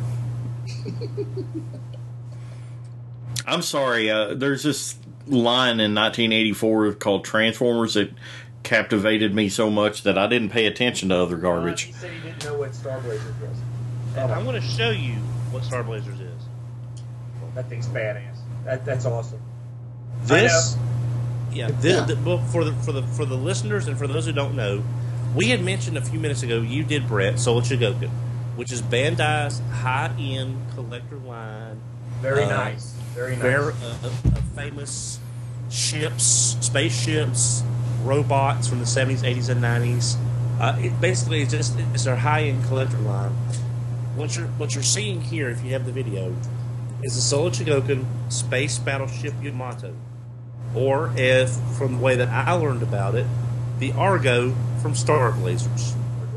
I'm sorry. Uh, there's this line in nineteen eighty-four called Transformers that captivated me so much that I didn't pay attention to other Don, garbage. he said he didn't know what Star Blazers was. And I'm going to show you what Star Blazers is. That thing's badass. That, that's awesome. This, yeah, this, the, well, for the for the for the listeners and for those who don't know, we had mentioned a few minutes ago. You did, Brett, Soul Chigoku, which is Bandai's high-end collector line. Very uh, nice. Very nice. Very uh, uh, famous ships, spaceships, robots from the seventies, eighties, and nineties. Uh, it basically is just it's their high-end collector line. What you're what you're seeing here, if you have the video, is the Soul Chigoku Space Battleship Yamato, or if from the way that I learned about it, the Argo from Star Blazers.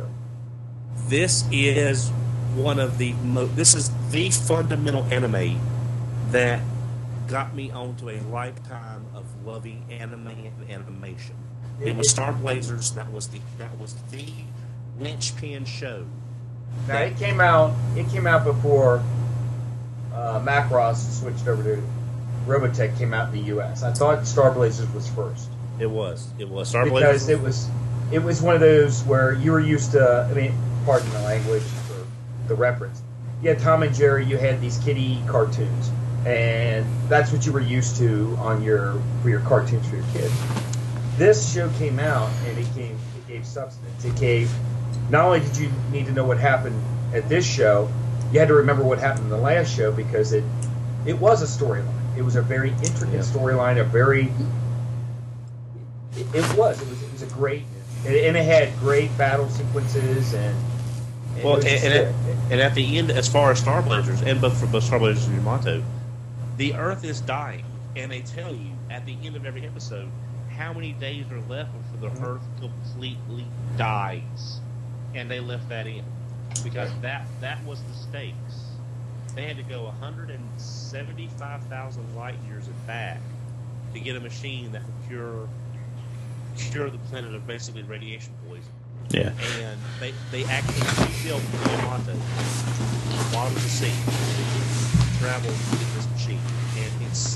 This is one of the mo- this is the fundamental anime that got me onto a lifetime of loving anime and animation. It was Star Blazers that was the that was the linchpin show. Now it came out. It came out before uh, Macross switched over to Robotech. Came out in the U S. I thought Star Blazers was first It was it was Star because Blazers. it was it was one of those where you were used to. I mean, pardon the language for the reference. You had Tom and Jerry. You had these kiddie cartoons, and that's what you were used to on your for your cartoons for your kids. This show came out and it gave it gave substance. It gave. Not only did you need to know what happened at this show, you had to remember what happened in the last show because it it was a storyline. It was a very intricate Yeah. storyline. A very it, it was it was it was a great and it, and it had great battle sequences and, and Well, it was and, just and, good. at, and at the end, as far as Star Blazers, and both for both Star Blazers and Yamato, the Earth is dying, and they tell you at the end of every episode how many days are left before the Earth completely dies, and they left that in because that that was the stakes. They had to go one hundred seventy-five thousand light years and back to get a machine that would cure cure the planet of basically radiation poison. Yeah. And they, they actually rebuilt the Yamato bottom of the sea to travel with this machine. And it's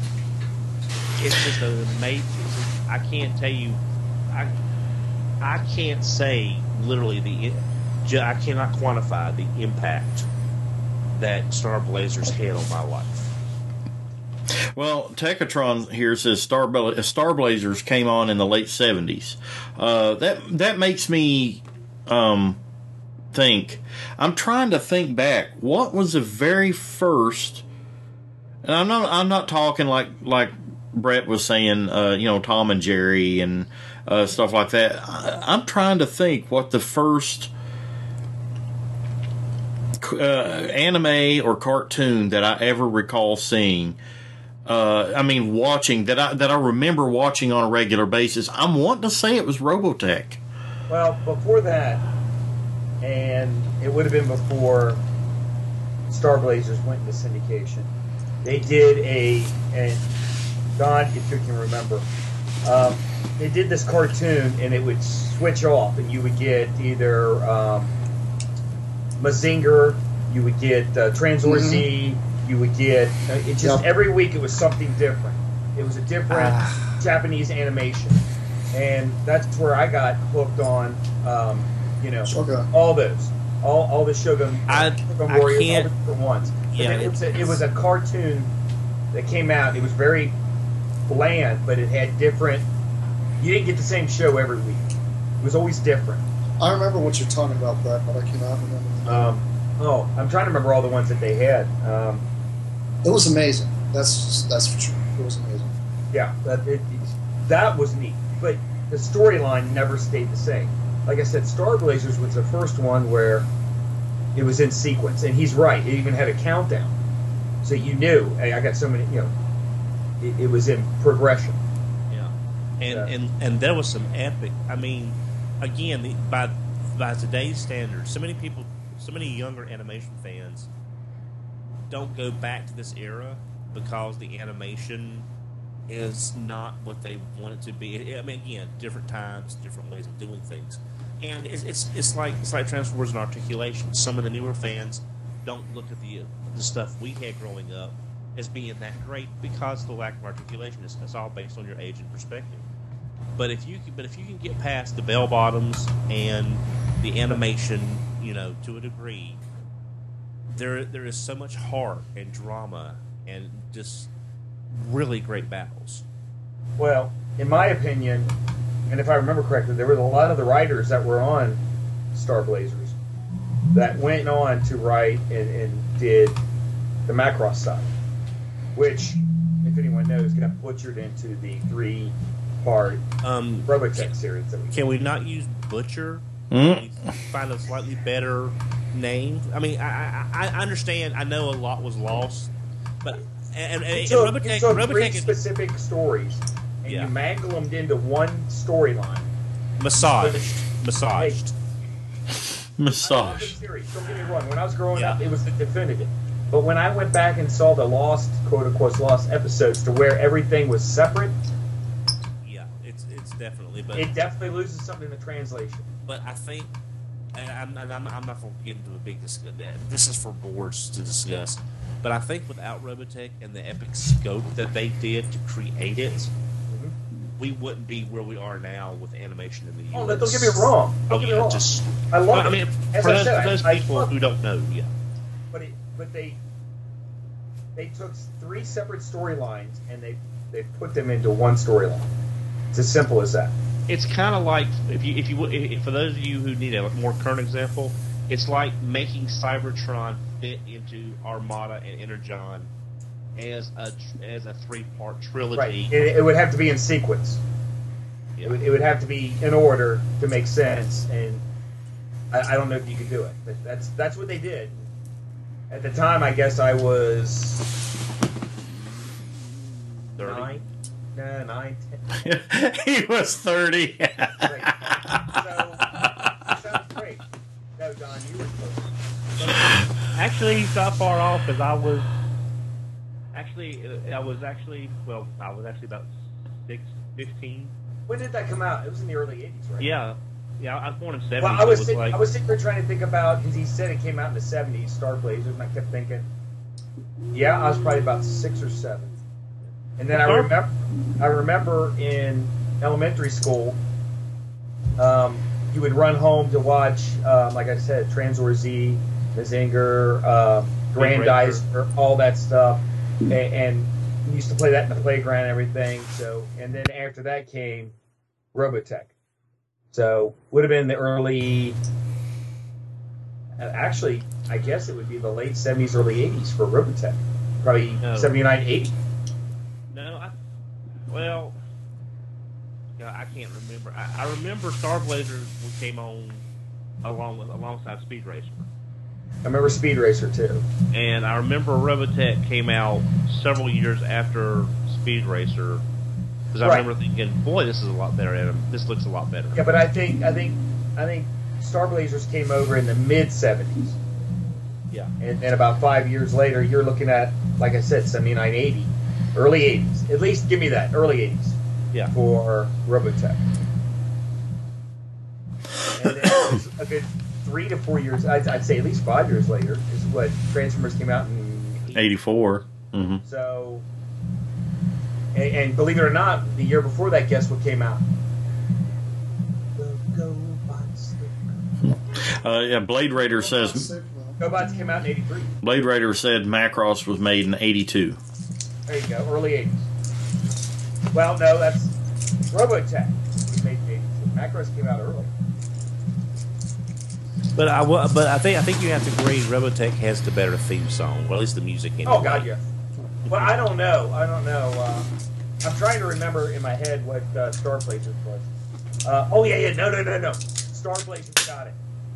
it's just an amazing. I can't tell you. I I can't say literally the. ju- I cannot quantify the impact that Star Blazers had on my life. Well, Techatron here says Star, Bla- Star Blazers came on in the late seventies. Uh, that that makes me um, think. I'm trying to think back. What was the very first? And I'm not. I'm not talking like like Brett was saying, uh, you know, Tom and Jerry and uh, stuff like that. I, I'm trying to think what the first uh, anime or cartoon that I ever recall seeing. Uh, I mean, watching that I that I remember watching on a regular basis. I'm wanting to say it was Robotech. Well, before that, and it would have been before Star Blazers went into syndication. They did a, and Don, if you can remember, um, they did this cartoon, and it would switch off, and you would get either um, Mazinger, you would get uh, Transor Z, mm-hmm. you would get, uh, it just, yep. every week it was something different. It was a different uh. Japanese animation. And that's where I got hooked on, um, you know, okay. all those. All, all the Shogun, I, Shogun I Warriors, can't, all the different ones. But yeah, it, was a, it was a cartoon that came out. It was very bland, but it had different. You didn't get the same show every week. It was always different. I remember what you're talking about, that, but I cannot remember. Um, oh, I'm trying to remember all the ones that they had. Um, it was amazing. That's just, that's for sure. It was amazing. Yeah, that it, it, that was neat. But the storyline never stayed the same. Like I said, Star Blazers was the first one where it was in sequence, and he's right. It even had a countdown, so you knew. Hey, I got so many. You know, it, it was in progression. Yeah, and yeah. and and there was some epic. I mean, again, the, by by today's standards, so many people, so many younger animation fans don't go back to this era because the animation is not what they want it to be. I mean, again, different times, different ways of doing things, and it's it's, it's like it's like Transformers and articulation. Some of the newer fans don't look at the the stuff we had growing up as being that great because of the lack of articulation. It's, it's all based on your age and perspective. But if you can, but if you can get past the bell bottoms and the animation, you know, to a degree, there there is so much heart and drama and just really great battles. Well, in my opinion, and if I remember correctly, there were a lot of the writers that were on Star Blazers that went on to write and, and did the Macross side, which, if anyone knows, got butchered into the three-part um, Robotech series. That we can we not use Butcher? Mm. Can we find a slightly better name? I mean, I, I, I understand. I know a lot was lost, but and, and, and so, Robotech, so Robotech three specific stories, and yeah. you mangle them into one storyline. Massaged, massaged, massaged. Series. Don't get me wrong. When I was growing yeah. up, it was the definitive. But when I went back and saw the lost, quote unquote, lost episodes to where everything was separate, yeah, it's it's definitely, but it definitely loses something in the translation. But I think, and I'm, and I'm, I'm not going to get into a big discussion. This is for boards to discuss. But I think without Robotech and the epic scope that they did to create it, mm-hmm. we wouldn't be where we are now with animation in the U S. Oh, don't get me wrong. Don't oh, get yeah, me wrong. Just, I love well, it. I mean, As for I those, said, for those I, people I who don't know, yeah. But it, but they they took three separate storylines and they they put them into one storyline. It's as simple as that. It's kind of like if you if you if, for those of you who need a more current example, it's like making Cybertron fit into Armada and Energon as a as a three part trilogy. Right. It, it would have to be in sequence. Yeah. It would it would have to be in order to make sense, and I, I don't know if you could do it. But that's that's what they did. At the time, I guess I was thirty. Nine, nah, nine, ten. He was thirty. Great. So, sounds great. No, Don, you were close. Actually, he's not far off because I was actually I was actually well I was actually about six, fifteen. When did that come out? It was in the early eighties, right? Yeah, yeah. I was born in seventy. Well, I was, so sitting, like, I was sitting there trying to think about, because he said it came out in the seventies, Star Blazers, and I kept thinking, yeah, I was probably about six or seven. And then I remember, I remember in elementary school, um, you would run home to watch, um, like I said, Transor Z, Mazinger, uh, Grandizer, all that stuff, and, and we used to play that in the playground and everything. So, and then after that came Robotech. So would have been the early. Actually, I guess it would be the late seventies, early eighties for Robotech. Probably No. seventy-nine, eighty. No, I, Well, yeah, I can't remember. I, I remember Star Blazer came on along with alongside Speed Racer. I remember Speed Racer too. And I remember Robotech came out several years after Speed Racer, because I Right. remember thinking, "Boy, this is a lot better." Adam. This looks a lot better. Yeah, but I think I think I think Star Blazers came over in the mid seventies, Yeah. and, and about five years later, you're looking at, like I said, seventy-nine, eighty, early eighties. At least give me that early eighties Yeah. for Robotech. And then a good three to four years, I'd, I'd say at least five years later, is what Transformers came out in eighty-four. Mm-hmm. So, and, and believe it or not, the year before that, guess what came out? Uh, yeah, Blade Raider says GoBots came out in eighty-three. Blade Raider said Macross was made in eighty-two. There you go, early eighties. Well, no, that's Robotech. Was made in eighty-two. Macross came out early. But I, wa- but I think I think you have to agree. Robotech has the better theme song, or at least the music. Anyway. Oh God, yeah. Well, I don't know. I don't know. Uh, I'm trying to remember in my head what uh, Star Blazers was. Uh, oh yeah, yeah. No, no, no, no. Star Blazers got it.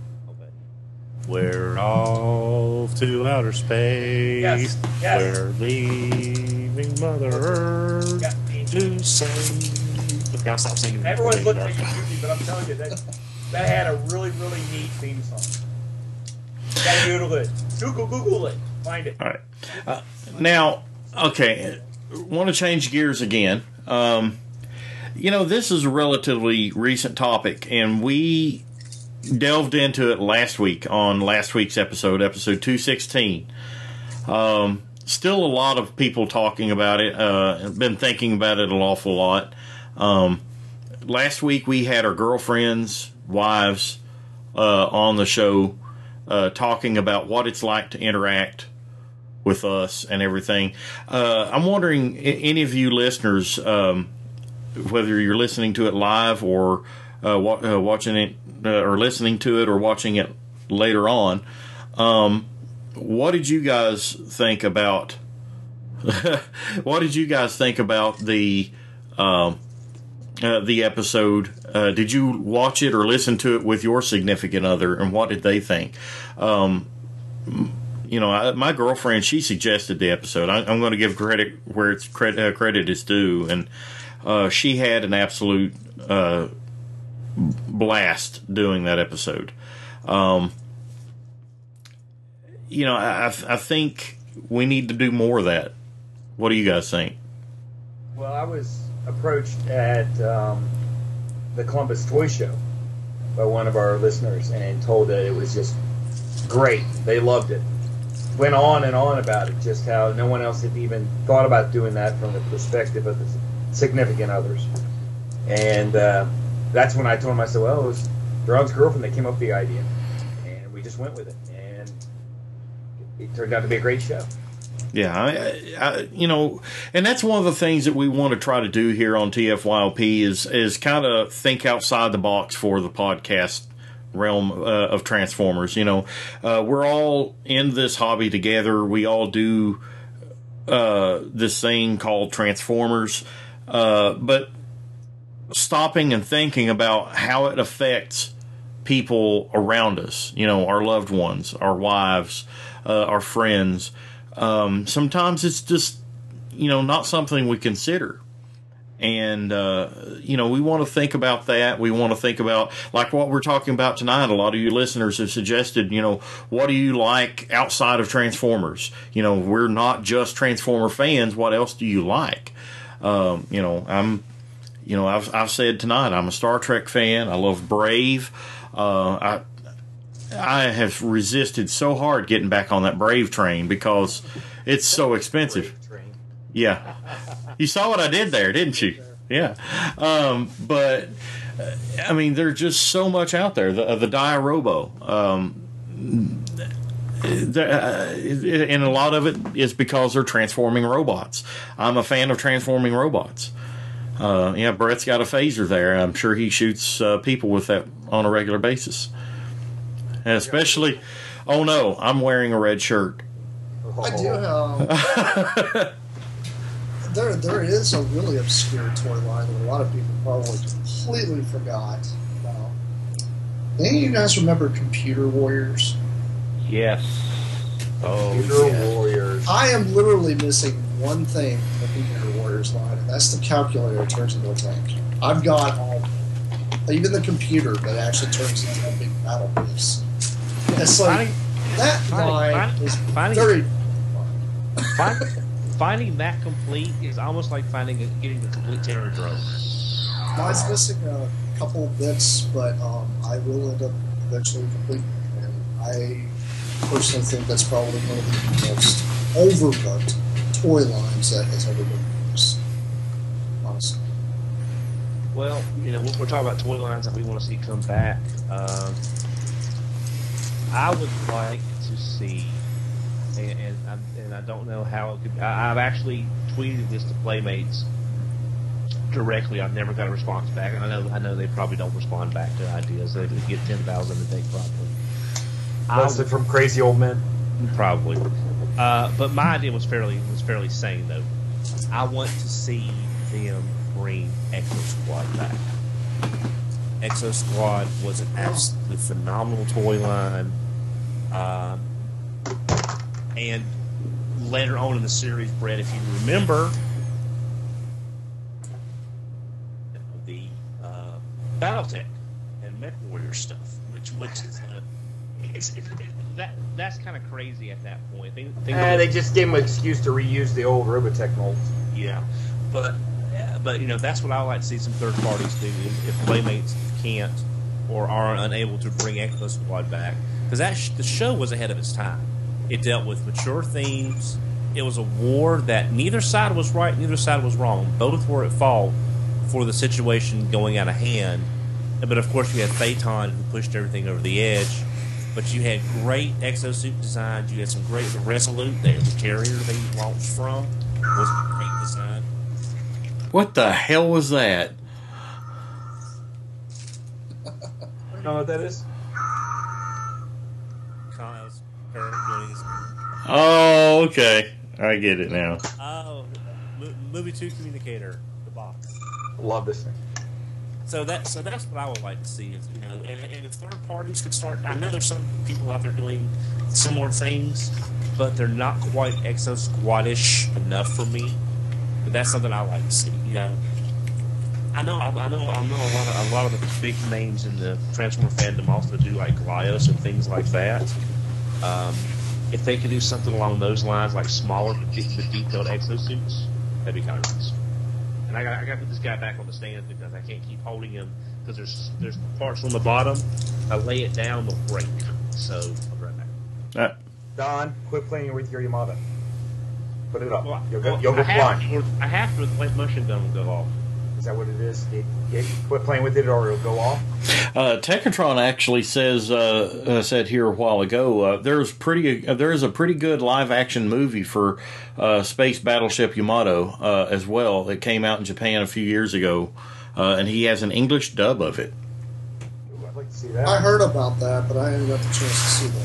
We're off to outer space. Yes, yes. We're leaving Mother Earth Got me. to save. Now stop singing. Everyone's looking at you, Goofy, but I'm telling you that that had a really, really neat theme song. Gotta Google it. Google, Google it. Find it. All right. Uh, now, okay, want to change gears again. Um, you know, this is a relatively recent topic, and we delved into it last week on last week's episode, episode two sixteen. Um, still a lot of people talking about it. Uh, been thinking about it an awful lot. Um, last week we had our girlfriends, wives uh, on the show uh, talking about what it's like to interact with us and everything. Uh, I'm wondering, any of you listeners, um, whether you're listening to it live or uh, wa- uh, watching it uh, or listening to it or watching it later on, um, what did you guys think about? What did you guys think about the um, uh, the episode? Uh, did you watch it or listen to it with your significant other, and what did they think? Um, you know, I, my girlfriend, she suggested the episode. I, I'm going to give credit where it's credit, uh, credit is due, and uh, she had an absolute uh, blast doing that episode. Um, you know, I, I think we need to do more of that. What do you guys think? Well, I was approached at um, the Columbus Toy Show by one of our listeners and told that it was just great. They loved it. Went on and on about it, just how no one else had even thought about doing that from the perspective of the significant others. And uh, that's when I told him, I said, well, it was Ron's girlfriend that came up with the idea. And we just went with it. And it turned out to be a great show. Yeah, I, I, you know, and that's one of the things that we want to try to do here on T F Y L P is is kind of think outside the box for the podcast realm uh, of Transformers. You know, uh, we're all in this hobby together. We all do uh, this thing called Transformers, uh, but stopping and thinking about how it affects people around us. You know, our loved ones, our wives, uh, our friends. Um, sometimes it's just, you know, not something we consider. And, uh, you know, we want to think about that. We want to think about, like what we're talking about tonight. A lot of you listeners have suggested, you know, what do you like outside of Transformers? You know, we're not just Transformer fans. What else do you like? Um, you know, I'm, you know, I've, I've said tonight, I'm a Star Trek fan. I love Brave. Uh, I, I have resisted so hard getting back on that Brave train because it's so expensive. Yeah. You saw what I did there, didn't you? Yeah. Um, but, uh, I mean, there's just so much out there. The, uh, the Dia-Robo. Um, the, uh, and a lot of it is because they're transforming robots. I'm a fan of transforming robots. Uh, yeah, Brett's got a phaser there. I'm sure he shoots uh, people with that on a regular basis. And especially, oh no, I'm wearing a red shirt. I do. Um, there there is a really obscure toy line that a lot of people probably completely forgot about. Any of you guys remember Computer Warriors? Yes. Oh, Computer yes. Warriors. I am literally missing one thing in the Computer Warriors line, and that's the calculator that turns into a tank. I've got all, even the computer that actually turns into a big battle piece. It's like Finding- that finding- line finding- is finding- very. Find, finding that complete is almost like finding a, getting a complete Terror Drone. Mine's missing a couple bits, but um, I will end up eventually completing it. And I personally think that's probably one of the most overlooked toy lines that has ever been used. Honestly. Well, you know, we're we're talking about toy lines that we want to see come back. Um, I would like to see, and, and, I, and I don't know how it could. I, I've actually tweeted this to Playmates directly. I've never got a response back, and I know I know they probably don't respond back to ideas. They could get ten thousand a day probably. Busted from crazy old men. Probably. Uh, but my idea was fairly was fairly sane though. I want to see them bring Exo Squad back. Exo Squad was an absolutely phenomenal toy line, um, and later on in the series, Brett, if you remember, the uh, BattleTech and Mech Warrior stuff, which which is uh, it's, it, it, that that's kind of crazy at that point. Things, things Eh, they just gave him an excuse to reuse the old Robotech molds. yeah, but uh, but you know that's what I would like to see some third parties do if, if Playmates can't or are unable to bring Exo Squad back, because that sh- the show was ahead of its time. It dealt with mature themes. It was a war that neither side was right, neither side was wrong. Both were at fault for the situation going out of hand. But of course, you had Phaeton who pushed everything over the edge. But you had great exosuit designs. You had some great Resolute there. The carrier they launched from was a great design. What the hell was that? You know what that is? Kyle's parent doing his- Oh, okay. I get it now. Oh, mo- movie two communicator, the box. Love this thing. So that so that's what I would like to see. Is, you know, and, and if third parties could start, I know there's some people out there doing similar things, but they're not quite Exo Squad-ish enough for me. But that's something I like to see. You know, I know I, I know I know a lot of a lot of the big names in the Transformer fandom also do like Glyos and things like that. Um, if they could do something along those lines, like smaller but de- but detailed exosuits, that'd be kind of nice. And I got I got to put this guy back on the stand because I can't keep holding him because there's there's parts on the bottom. I lay it down, they'll break. So I'll be right back. Uh, Don, quit playing with your Yamada. Put it up. Well, You'll go, well, you'll go I have flying. to, or I have to, the motion gun will go off. Is that what it is? It, it, quit playing with it or it'll go off? uh, Technotron actually says uh, uh, said here a while ago uh, there's pretty uh, there is a pretty good live action movie for uh, Space Battleship Yamato uh, as well that came out in Japan a few years ago, uh, and he has an English dub of it. Ooh, I'd like to see that. I heard about that, but I didn't get the chance to see that.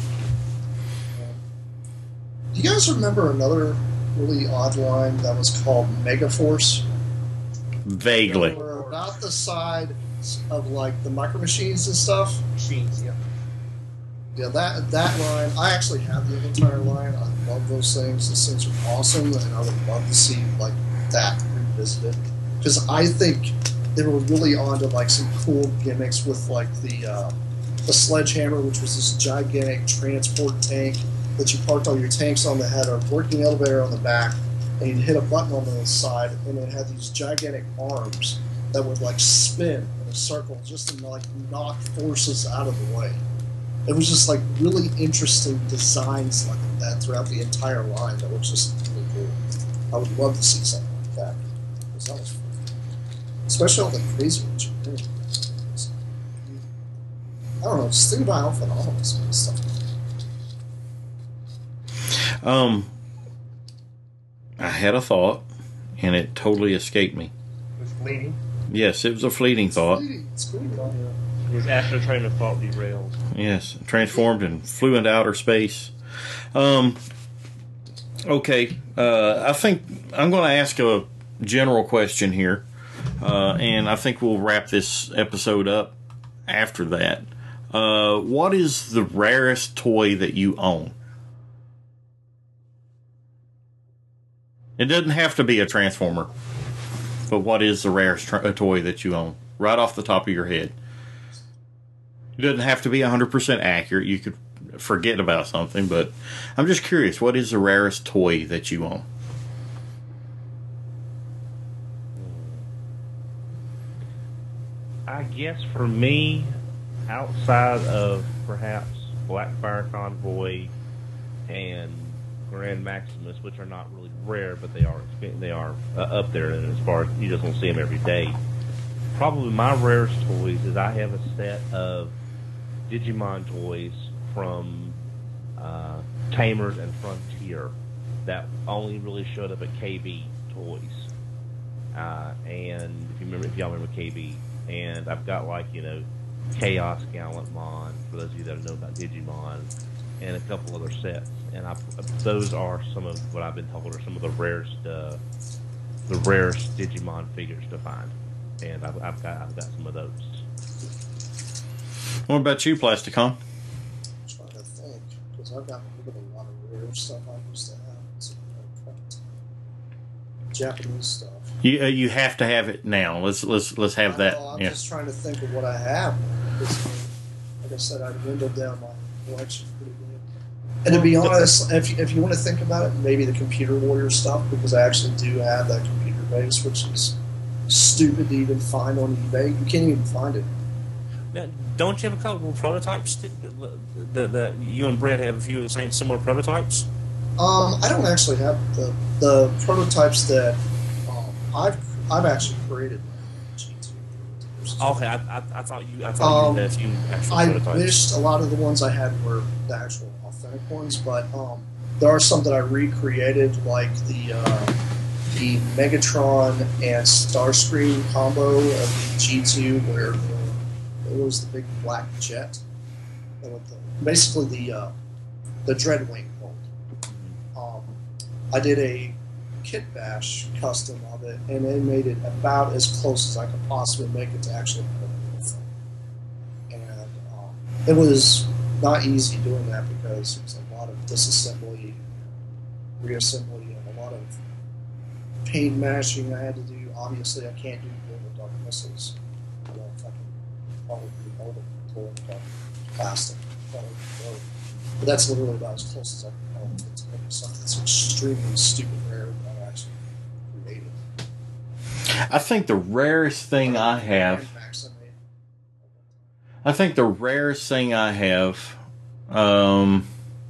Um, do you guys remember another really odd line that was called Megaforce? Vaguely. They were about the side of like the Micro Machines and stuff. Machines, yeah. Yeah, that that line. I actually have the entire line. I love those things. Those things are awesome, and I would love to see like that revisited because I think they were really onto like some cool gimmicks with like the uh, the sledgehammer, which was this gigantic transport tank that you parked all your tanks on that had a working elevator on the back, and you'd hit a button on the side, and it had these gigantic arms that would like spin in a circle just to like knock forces out of the way. It was just like really interesting designs like that throughout the entire line that was just really cool. I would love to see something like that. Because that was fun. Especially all the crazy engineering. I don't know, just think about how phenomenal some of this stuff is. Um, I had a thought, and it totally escaped me. It was fleeting. Yes, it was a fleeting thought. It's cool. His Astro train of thought derailed. Yes, transformed and flew into outer space. Um, Okay, uh, I think I'm going to ask a general question here, uh, and I think we'll wrap this episode up after that. Uh, what is the rarest toy that you own? It doesn't have to be a Transformer, but what is the rarest tra- toy that you own? Right off the top of your head. It doesn't have to be one hundred percent accurate. You could forget about something, but I'm just curious, what is the rarest toy that you own? I guess for me, outside of perhaps Blackfire Convoy and Grand Maximus, which are not really rare, but they are they are uh, up there, and as far as you just don't see them every day. Probably my rarest toys is I have a set of Digimon toys from uh, Tamers and Frontier that only really showed up at K B Toys. Uh, and if you remember, if y'all remember K B, and I've got like you know Chaos Gallantmon for those of you that know about Digimon, and a couple other sets. And I, those are some of what I've been told are some of the rarest, uh, the rarest Digimon figures to find. And I've, I've got I've got some of those. What about you, Plasticon? I'm trying to think, because I've got rid of a lot of rare stuff I used to have. Some, uh, Japanese stuff. You uh, you have to have it now. Let's let's let's have I that. know, I'm Yeah. just trying to think of what I have. Because, like I said, I dwindled down my collection pretty good. And to be honest, if you, if you want to think about it, maybe the Computer Warrior stuff, because I actually do have that computer base, which is stupid to even find on eBay. You can't even find it. Now, don't you have a couple of prototypes that, that, that you and Brett have a few of the same similar prototypes? Um, I don't actually have the the prototypes that um, I've I've actually created. G two. Okay, I, I, I thought you I thought Um, you had a few actual I prototypes. wished a lot of the ones I had were the actual authentic ones, but um, there are some that I recreated, like the uh, the Megatron and Starscream combo of the G two, where the, it was the big black jet, and with the, basically the uh, the Dreadwing mold. Um, I did a kit bash custom of it, and it made it about as close as I could possibly make it to actually put it in. And um, it was not easy doing that because it was a lot of disassembly, reassembly, and a lot of paint mashing I had to do. Obviously, I can't do glow in the dark missiles. I don't fucking probably mold them until in the dark plastic. Probably blow. But that's literally about as close as I can come to make something that's extremely stupid rare that I actually created. I think the rarest thing I have. I think the rarest thing I have um,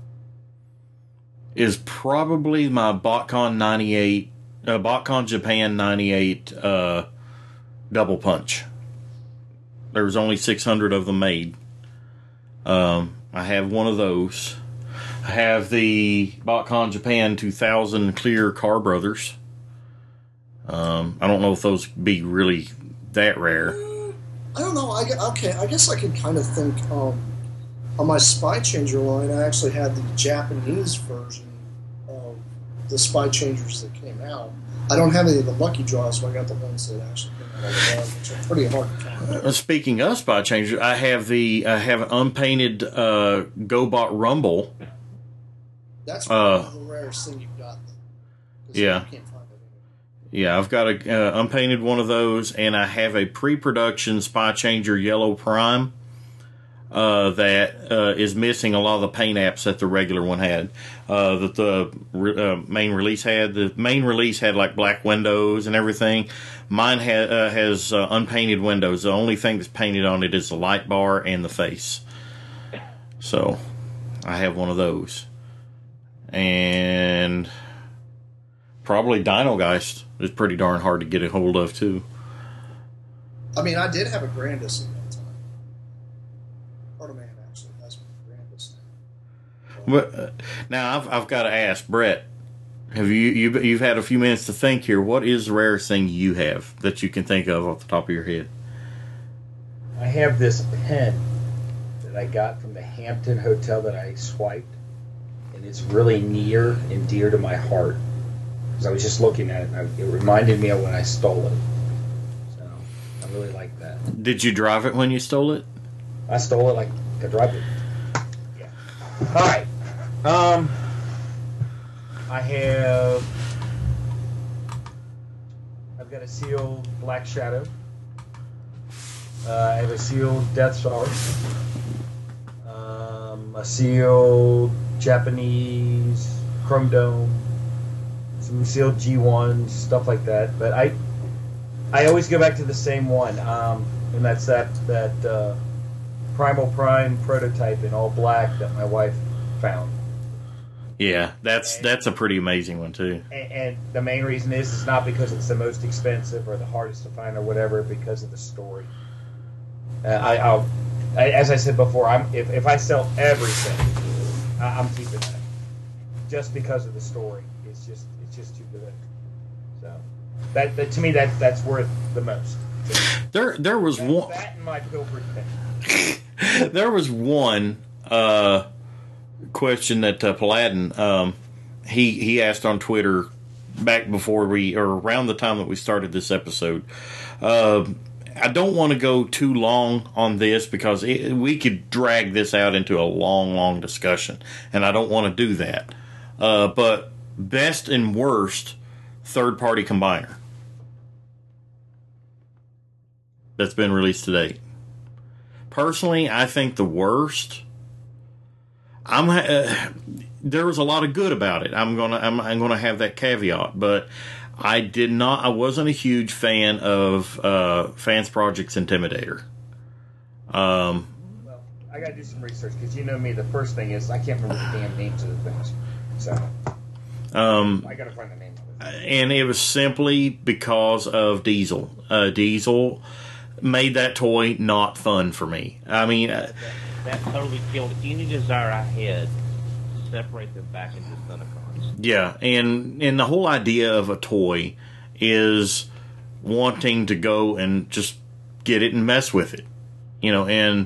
is probably my BotCon ninety-eight, uh, BotCon Japan ninety-eight uh, double punch. There was only six hundred of them made. Um, I have one of those. I have the BotCon Japan two thousand clear Car Brothers. Um, I don't know if those be really that rare. I don't know. I, gue- okay, I guess I can kind of think um, on my Spy Changer line, I actually had the Japanese version of the Spy Changers that came out. I don't have any of the Lucky Draws, so I got the ones that actually came out of the bag, which are pretty hard to find. Uh, Speaking of Spy Changer, I have the I have an unpainted uh, GoBot Rumble. That's Uh, probably the rarest thing you've got. Then, 'cause yeah. You can't find it. Yeah, I've got a uh, unpainted one of those, and I have a pre-production Spy Changer Yellow Prime uh, that uh, is missing a lot of the paint apps that the regular one had. Uh, that the re- uh, main release had. The main release had like black windows and everything. Mine ha- uh, has uh, unpainted windows. The only thing that's painted on it is the light bar and the face. So I have one of those, and probably Dino Geist is pretty darn hard to get a hold of too. I mean, I did have a Grandis at that time. Proto-Man actually has my Grandis now. But uh, now I've I've got to ask Brett. Have you you you've had a few minutes to think here? What is the rarest thing you have that you can think of off the top of your head? I have this pen that I got from the Hampton Hotel that I swiped, and it's really near and dear to my heart. Because I was just looking at it, and I, it reminded me of when I stole it. So I really like that. Did you drive it when you stole it? I stole it like I drive it. Yeah. All right. Um, I have. I've got a sealed Black Shadow. Uh, I have a sealed Death Star. Um, a sealed Japanese Chrome Dome. Some sealed G ones, stuff like that. But I, I always go back to the same one, um, and that's that that uh, Primal Prime prototype in all black that my wife found. Yeah, that's and, that's a pretty amazing one too. And, and the main reason is it's not because it's the most expensive or the hardest to find or whatever, because of the story. Uh, I, I'll, I, as I said before, I'm if, if I sell everything, I, I'm keeping that, just because of the story. It's just it's just too good. So that, that to me that that's worth the most. There there was that, one. That and my Pilford thing. There was one uh, question that uh, Paladin um, he he asked on Twitter back before we or around the time that we started this episode. Uh, I don't want to go too long on this because it, we could drag this out into a long, long discussion, and I don't want to do that. Uh, but best and worst third-party combiner that's been released to date. Personally, I think the worst. I'm. Uh, there was a lot of good about it. I'm gonna. I'm, I'm gonna have that caveat, but I did not. I wasn't a huge fan of uh, Fans Project's Intimidator. Um. Well, I gotta do some research because you know me. The first thing is I can't remember the damn names of the things, so Um. I gotta find the name of it. And it was simply because of Diesel. Uh, Diesel made that toy not fun for me. I mean, uh, That totally killed any desire I had to separate them back into Thundercons. yeah, and and the whole idea of a toy is wanting to go and just get it and mess with it, you know. And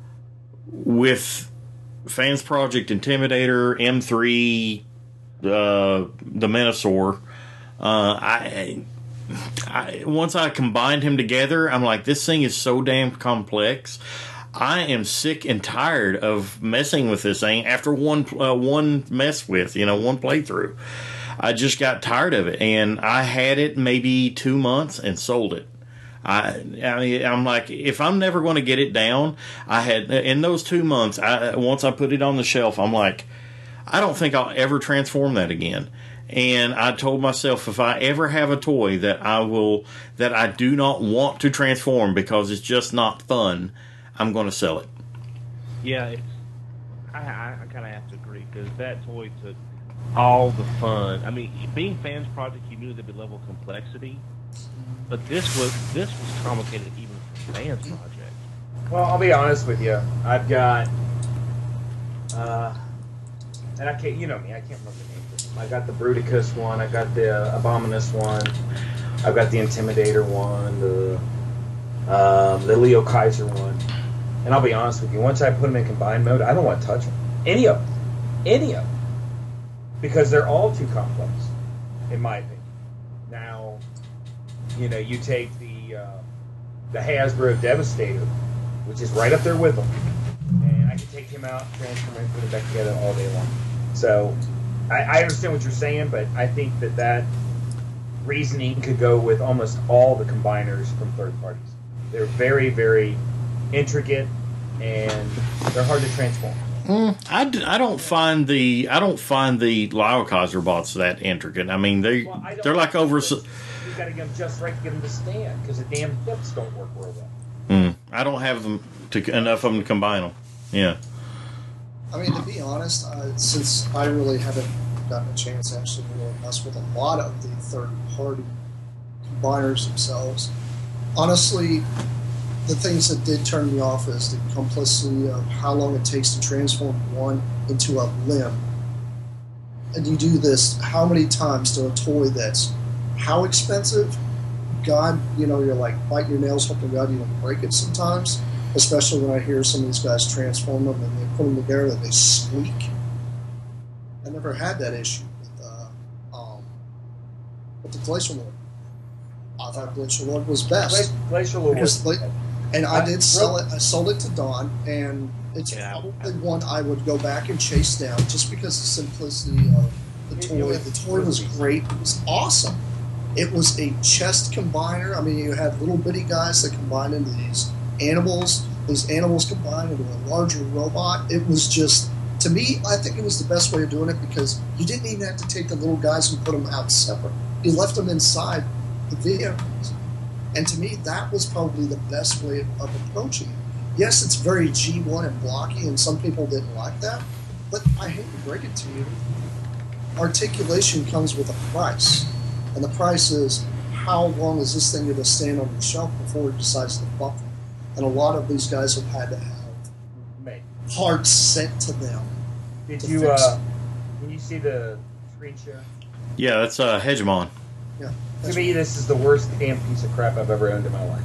with Fans Project Intimidator, M three, uh, the Menasor, uh, I. I, once I combined him together, I'm like, this thing is so damn complex. I am sick and tired of messing with this thing after one uh, one mess with, you know, one playthrough. I just got tired of it, and I had it maybe two months and sold it. I, I mean, I'm like, if I'm never going to get it down, I had in those two months. I once I put it on the shelf, I'm like, I don't think I'll ever transform that again. And I told myself, if I ever have a toy that I will, that I do not want to transform because it's just not fun, I'm going to sell it. Yeah, it's, I, I, I kind of have to agree because that toy took all the fun. I mean, being Fans Project, you knew there'd be level of complexity, but this was this was complicated even for Fans Project. Well, I'll be honest with you. I've got, uh, and I can't, you know me, I can't remember the name. I got the Bruticus one. I got the uh, Abominus one. I've got the Intimidator one. The um, the Leo Kaiser one. And I'll be honest with you. Once I put them in combined mode, I don't want to touch them. Any of them. Any of them. Because they're all too complex, in my opinion. Now, you know, you take the uh, the Hasbro Devastator, which is right up there with them, and I can take him out, transform him, put him back together all day long. So. I understand what you're saying, but I think that that reasoning could go with almost all the combiners from third parties. They're very, very intricate, and they're hard to transform. Mm, I, d- I don't find the I don't find the Lyle Kaiser bots that intricate. I mean, they Well, I don't they're like over. You got to get them just right to get them to stand because the damn hips don't work real well. Mm, I don't have them to enough of them to combine them. Yeah. I mean, to be honest, uh, since I really haven't gotten a chance to actually really mess with a lot of the third-party combiners themselves, honestly, the things that did turn me off is the complexity of how long it takes to transform one into a limb. And you do this how many times to a toy that's how expensive? God, you know, you're like biting your nails, hoping God you don't break it sometimes. Especially when I hear some of these guys transform them and they put them together and they squeak. And I never had that issue with uh, um, with the Glacial Lord. I thought Glacial Lord was best. Glacial Lord was, Because, like, and I did sell it. I sold it to Don, and it's Yeah. probably one I would go back and chase down just because of the simplicity of the It- toy. it was- The toy was great. It was awesome. It was a chest combiner. I mean, you had little bitty guys that combined into these animals. These animals combined into a larger robot. It was just, to me, I think it was the best way of doing it because you didn't even have to take the little guys and put them out separate. You left them inside the vehicles. And to me, that was probably the best way of approaching it. Yes, it's very G one and blocky, and some people didn't like that. But I hate to break it to you, articulation comes with a price. And the price is, how long is this thing going to stand on the shelf before it decides to buckle? And a lot of these guys have had to have Mate, parts sent to them. did to you, fix uh, it. can you see the screen share? Yeah, that's uh, Hegemon. Yeah, To me, this is the worst damn piece of crap I've ever owned in my life.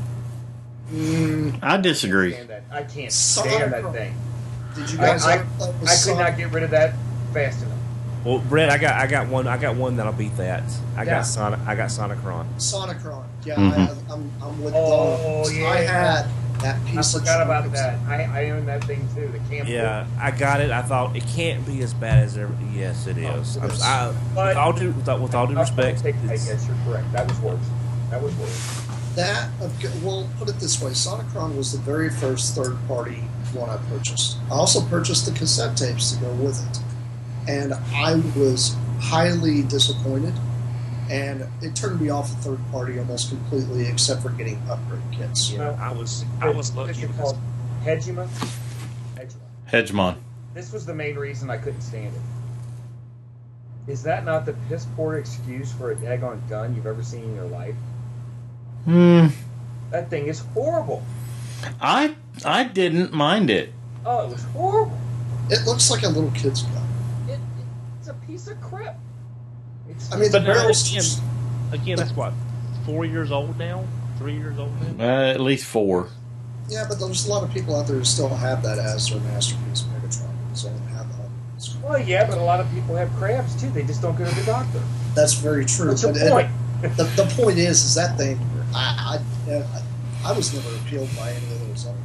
Mm, I disagree. Stand that. I can't Sonic stand that Pro- thing. did you I, guys I, ever play with I could Sonic? not get rid of that fast enough. Well, Brett, I got I got one I got one that'll beat that. I Yeah. got Sonic I got Sonicron. Sonicron. Yeah, Mhm. I, I'm, I'm with Oh, Don. yeah. I had that I piece of forgot about junk. that. I, I own that thing too. The camp. Yeah, I got it. I thought it can't be as bad as every. Yes, it is. it I'm, is. I, with But- all due with all, with all due I'll- I'll respect, take- I it's- guess you're correct. That was worse. That was worse. That, well, put it this way, Sonicron was the very first third-party one I purchased. I also purchased the cassette tapes to go with it. And I was highly disappointed, and it turned me off of third-party almost completely, except for getting upgrade kits. yeah, I was I was This lucky is because called Hegemon. Hegemon. Hegemon. This was the main reason I couldn't stand it. Is that not the piss poor excuse for a daggone gun you've ever seen in your life? Hmm. That thing is horrible. I I didn't mind it. Oh, it was horrible. It looks like a little kid's gun. It, it's a piece of crap. It's, I mean, the But then barrels... again, again, that's what four years old now, three years old now. Uh, at least four. Yeah, but there's a lot of people out there who still have that as their masterpiece, Megatron. So they have that. well, yeah, but a lot of people have crabs too. They just don't go to the doctor. That's very true. What's the but point? It, the, the point is, is that thing. I, I, I, I was never appealed by any of those.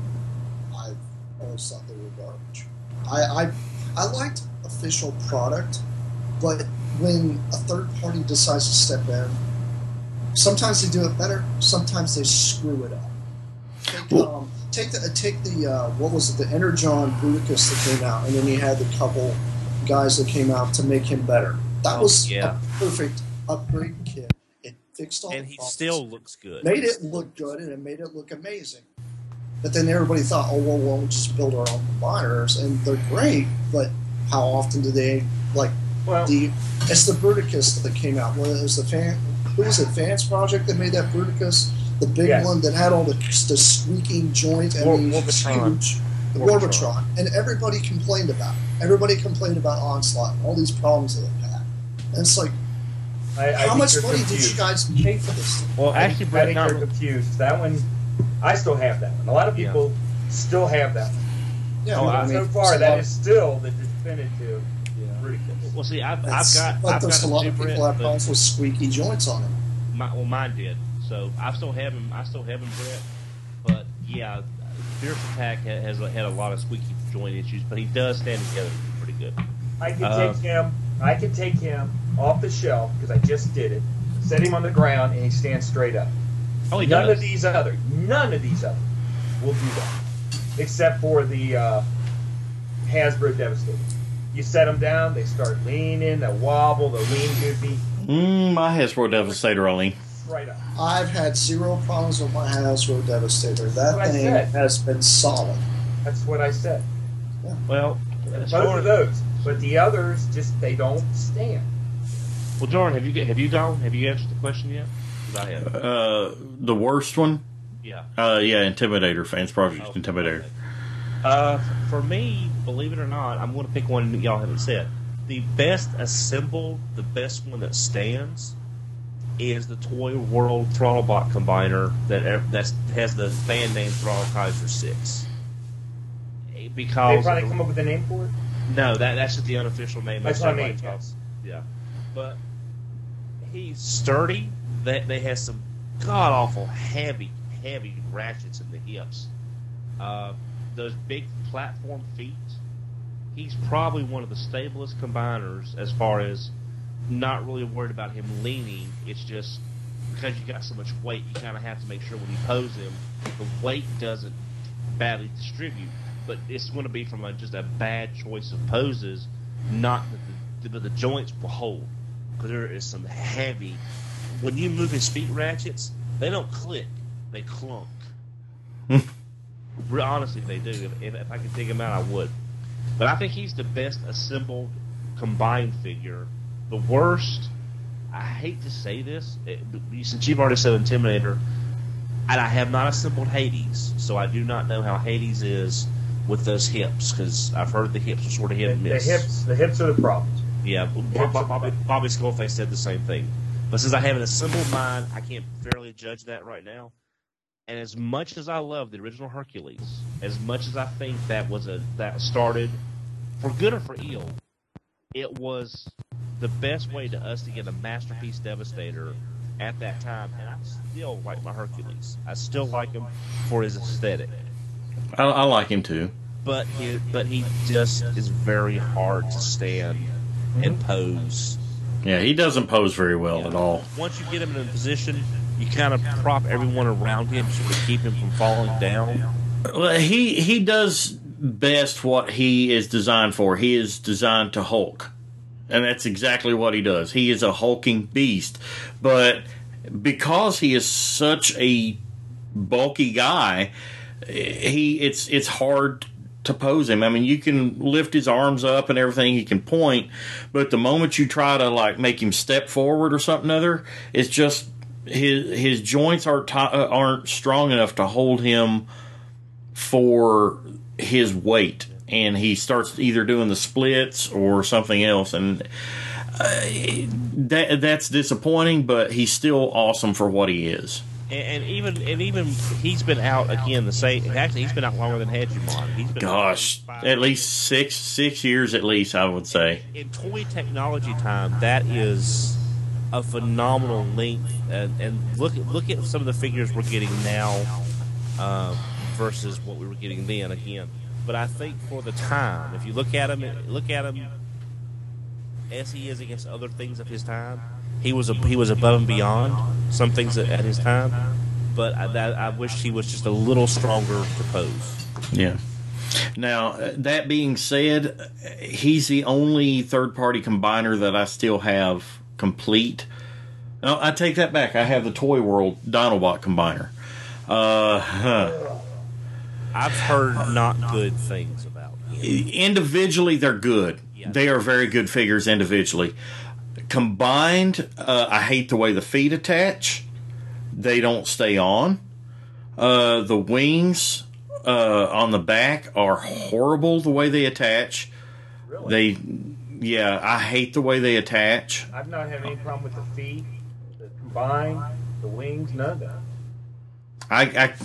I always thought they were garbage. I, I, I liked official product, but when a third party decides to step in, sometimes they do it better. Sometimes they screw it up. Take, Well- um, take the take the uh, what was it? The Energon Bruticus that came out, and then you had the couple guys that came out to make him better. That Oh, was yeah. a perfect upgrade kit. It fixed all And the he problems. still looks good. made it look good, and it made it look amazing. But then everybody thought, oh well, we'll just build our own combiners, and they're great. But how often do they like Well, the? It's the Bruticus that came out. Well, it was the fan. Who was it? Fans Project that made that Bruticus, the big Yes. one that had all the, the squeaking joint. I War- mean, it was Warbotron. huge. The Warbotron. Warbotron, and everybody complained about it. Everybody complained about Onslaught, and all these problems that it had. And it's like, I, I how think much you're money confused. did you guys pay for this thing? Well, actually, I Brett, think not, you're confused. That one, I still have that one. A lot of Yeah. people still have that one. Yeah, Oh, but I so mean, far, there's a that lot is of- still the definitive ridiculous. well, see, I've, I've that's- got But I've there's got a lot two of Brett, people have but problems with squeaky joints on it. my, well, mine did. So I still have him. I still have him, Brett. But yeah, Fierce Attack ha- has had a lot of squeaky joint issues, but he does stand together pretty good. I can Uh, take him. I can take him off the shelf because I just did it. Set him on the ground and he stands straight up. Oh, he none does. of these other, none of these other will do that, except for the uh, Hasbro Devastator. You set them down, they start leaning, they wobble, they lean goofy, Mm, my Hasbro Devastator only. right up. I've had zero problems with my Hasbro Devastator. That's That what I thing said. has been solid. That's what I said. Well, as Both far of as, those, but the others just they don't stand. well, Jordan, have you get- have you gone? Have you answered the question yet? 'Cause I have. Uh, the worst one? Yeah. Uh, yeah, Intimidator. Fans Project Oh, Intimidator. okay. Uh, for me, believe it or not, I'm going to pick one that y'all haven't said. The best assembled, the best one that stands, is the Toy World Throttlebot Combiner that that's, has the fan name Throttle Kaiser six. They Because probably come up with a name for it. No, that that's just the unofficial name. That's what I mean. Talks. Yeah, but he's sturdy. That they have some god awful heavy, heavy ratchets in the hips. Uh, those big platform feet. He's probably one of the stablest combiners as far as not really worried about him leaning. It's just because you got so much weight, you kind of have to make sure when you pose him, the weight doesn't badly distribute. But it's going to be from a, just a bad choice of poses, not that the, the, the joints will hold. Because there is some heavy. When you move his feet ratchets, they don't click, they clunk. Honestly, they do. If, if, if I could dig him out, I would. But I think he's the best assembled combined figure. The worst, I hate to say this, it, since you've already said Intimidator, and I have not assembled Hades, so I do not know how Hades is with those hips, because I've heard the hips are sort of hit and The, miss. the hips, the hips are the problem. Yeah, Bob, Bob, Bobby, Bobby Skullface said the same thing. But since I haven't assembled mine, I can't fairly judge that right now. And as much as I love the original Hercules, as much as I think that was a that started for good or for ill, it was the best way to us to get a masterpiece Devastator at that time. And I still like my Hercules. I still like him for his aesthetic. I, I like him too. But he, but he just is very hard to stand and pose. Yeah, he doesn't pose very well at all. Once you get him in a position, you kind of prop everyone around him to keep him from falling down. Well, he he does best what he is designed for. He is designed to Hulk, and that's exactly what he does. He is a hulking beast, but because he is such a bulky guy, he it's it's hard to pose him. I mean, you can lift his arms up and everything, he can point, but the moment you try to like make him step forward or something other, it's just his his joints aren't t- aren't strong enough to hold him for his weight, and he starts either doing the splits or something else, and uh, that that's disappointing. But he's still awesome for what he is. And, and even and even he's been out again the same. Actually, he's been out longer than Hegemon. He's been Gosh, at least six six years at least, I would say. In toy technology time, that is a phenomenal length. And, and look look at some of the figures we're getting now uh, versus what we were getting then. Again, but I think for the time, if you look at him, look at him as he is against other things of his time. He was a, he was above and beyond some things at, at his time, but I, that, I wish he was just a little stronger to pose. Yeah. Now, that being said, he's the only third-party combiner that I still have complete. No, I take that back. I have the Toy World Dinobot combiner. Uh, huh. I've heard not good things about him. Individually, they're good. Yeah. They are very good figures individually. Combined, uh, I hate the way the feet attach. They don't stay on. Uh, the wings uh, on the back are horrible the way they attach. Really? They, yeah, I hate the way they attach. I've not had any problem with the feet, the combined, the wings, none of that. I,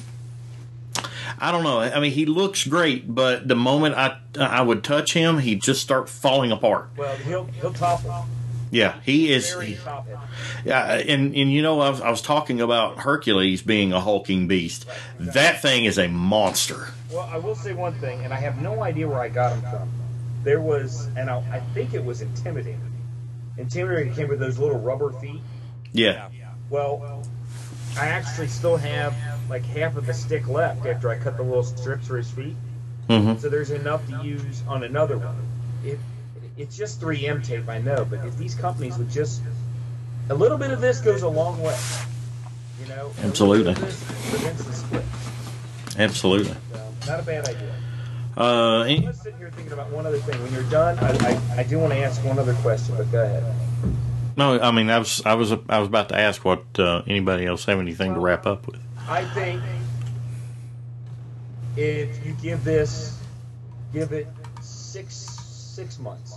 I, I don't know. I mean, he looks great, but the moment I I would touch him, he'd just start falling apart. Well, he'll he'll topple. Yeah, he is. Very He, top heavy. yeah, and and you know, I was, I was talking about Hercules being a hulking beast. That thing is a monster. Well, I will say one thing, and I have no idea where I got him from. There was, and I, I think it was Intimidator. Intimidator came with those little rubber feet. Yeah. Well, I actually still have like half of the stick left after I cut the little strips for his feet. Mm-hmm. So there's enough to use on another one. If It's just three M tape, I know, but if these companies would just... A little bit of this goes a long way. You know? Absolutely. A little bit of this prevents the split. Absolutely. So, not a bad idea. Uh, any- Let's sit here thinking about one other thing. When you're done, I, I, I do want to ask one other question, but go ahead. no, I mean, I was I was I was about to ask what uh, anybody else have anything to wrap up with. I think if you give this, give it six six months.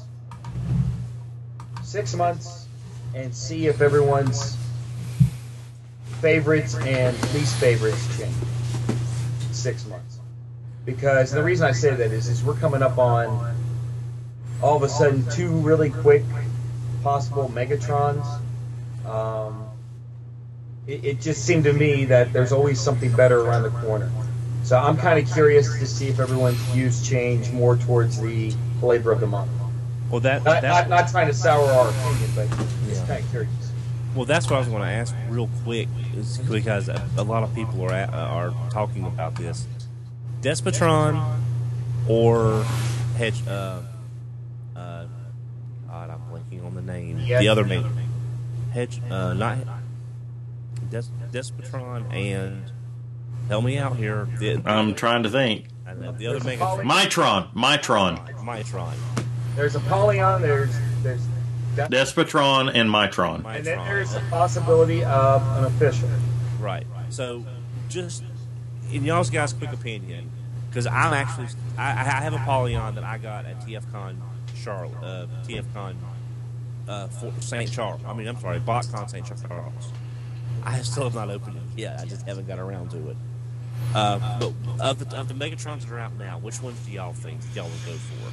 Six months and see if everyone's favorites and least favorites change. Six months. Because the reason I say that is, is we're coming up on all of a sudden two really quick possible Megatrons. Um, it, it just seemed to me that there's always something better around the corner. So I'm kind of curious to see if everyone's views change more towards the flavor of the month. Well, that, Not, that not, not trying to sour our opinion, but just Yeah. kind of curious. well, that's what I was going to ask real quick, is because a, a lot of people are at, uh, are talking about this. Despotron or Hedge? Uh, uh, God, I'm blanking on the name. Yeah. The other name, Hedge. Uh, not Des, Despotron and help me out here. The, I'm trying to think. I know, the other There's a Megatron. Mitron, Mitron, Mitron. There's a Polyon, there's there's that, Despotron, and Mitron. and then Mitron. there's the possibility of an official. Right. So, just in y'all's guys' quick opinion, because I'm actually I, I have a Polyon that I got at TFCon Charlotte, uh, TFCon uh, Saint Charles. I mean, I'm sorry, BotCon Saint Charles. I still have not opened it yet. I just haven't got around to it. Uh, but of the, of the Megatrons that are out now, which ones do y'all think y'all would go for?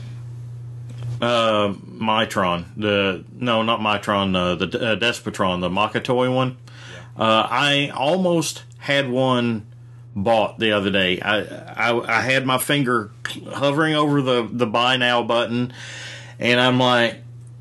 Uh, Mitron. The no, not Mitron. Uh, the uh, Despotron, the Makatoy one. Uh, I almost had one bought the other day. I, I I had my finger hovering over the the buy now button, and I'm like,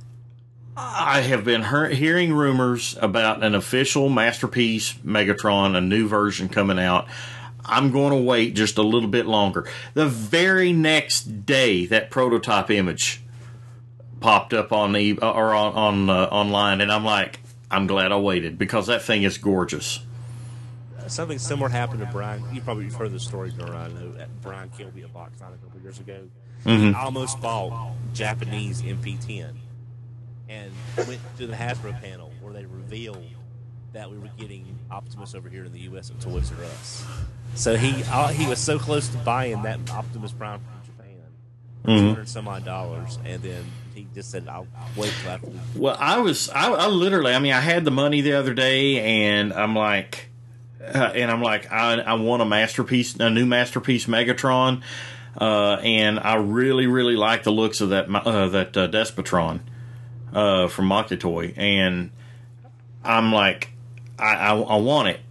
I have been he- hearing rumors about an official Masterpiece Megatron, a new version coming out. I'm going to wait just a little bit longer. The very next day, that prototype image popped up on the or on on uh, online, and I'm like, I'm glad I waited because that thing is gorgeous. Something similar happened to Brian. You probably heard the story, Brian. Know at Brian Kilby at BotCon a couple years ago. Mhm. I almost bought Japanese M P ten and went to the Hasbro panel where they revealed that we were getting Optimus over here in the U S at Toys R Us. So he uh, he was so close to buying that Optimus Prime from Japan, Mhm. two hundred some odd dollars, and then he just said, "I'll wait till after." we-" Well, I was, I, I literally, I mean, I had the money the other day, and I'm like, uh, and I'm like, I, I want a masterpiece, a new masterpiece Megatron, uh, and I really, really like the looks of that, uh, that uh, Despotron uh, from Makatoy, and I'm like, I, I, I want it,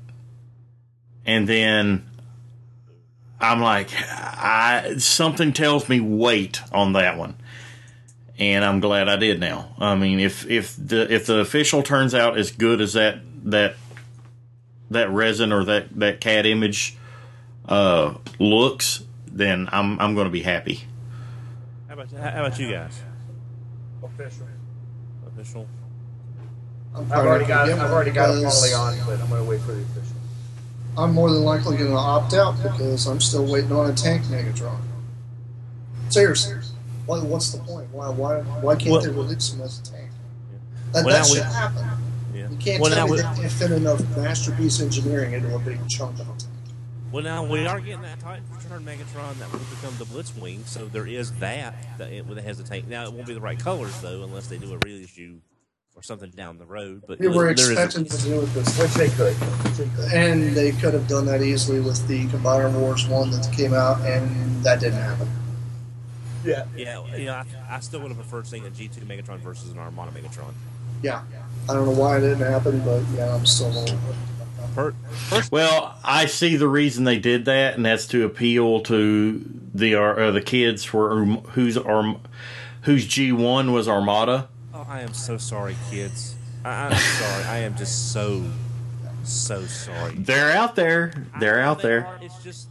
and then I'm like, I something tells me wait on that one. And I'm glad I did now. I mean, if if the if the official turns out as good as that that that resin or that that C A D image uh, looks, then I'm I'm going to be happy. How about how about you guys? Official. Official. I'm I've already probably got gonna get I've one already got a because Polyon, but I'm going to wait for the official. I'm more than likely going to opt out because I'm still waiting on a tank Megatron. Seriously, what, what's the point? Why why why can't Well- they release him as a tank? That, Well, that now we- should happen. Yeah. You can't Well, tell now me we- that they fit enough masterpiece engineering into a big chunk of it. Well, now we are getting that Titan Return Megatron that will become the Blitzwing, so there is that that it, that has a tank. Now it won't be the right colors though, unless they do a reissue or something down the road. But We were there is a- expecting to do it this, Which they could. Which they could. and they could have done that easily with the Combiner Wars one that came out, and that didn't happen. Yeah. yeah, you know, I, I still would have preferred seeing a G two Megatron versus an Armada Megatron. Yeah, I don't know why it didn't happen, but yeah, I'm still a little. Per, first, Well, I see the reason they did that, and that's to appeal to the uh, the kids for whose Arm whose G one was Armada. oh, I am so sorry, kids. I, I'm sorry. I am just so so sorry. They're out there. They're I know out they there. are. It's just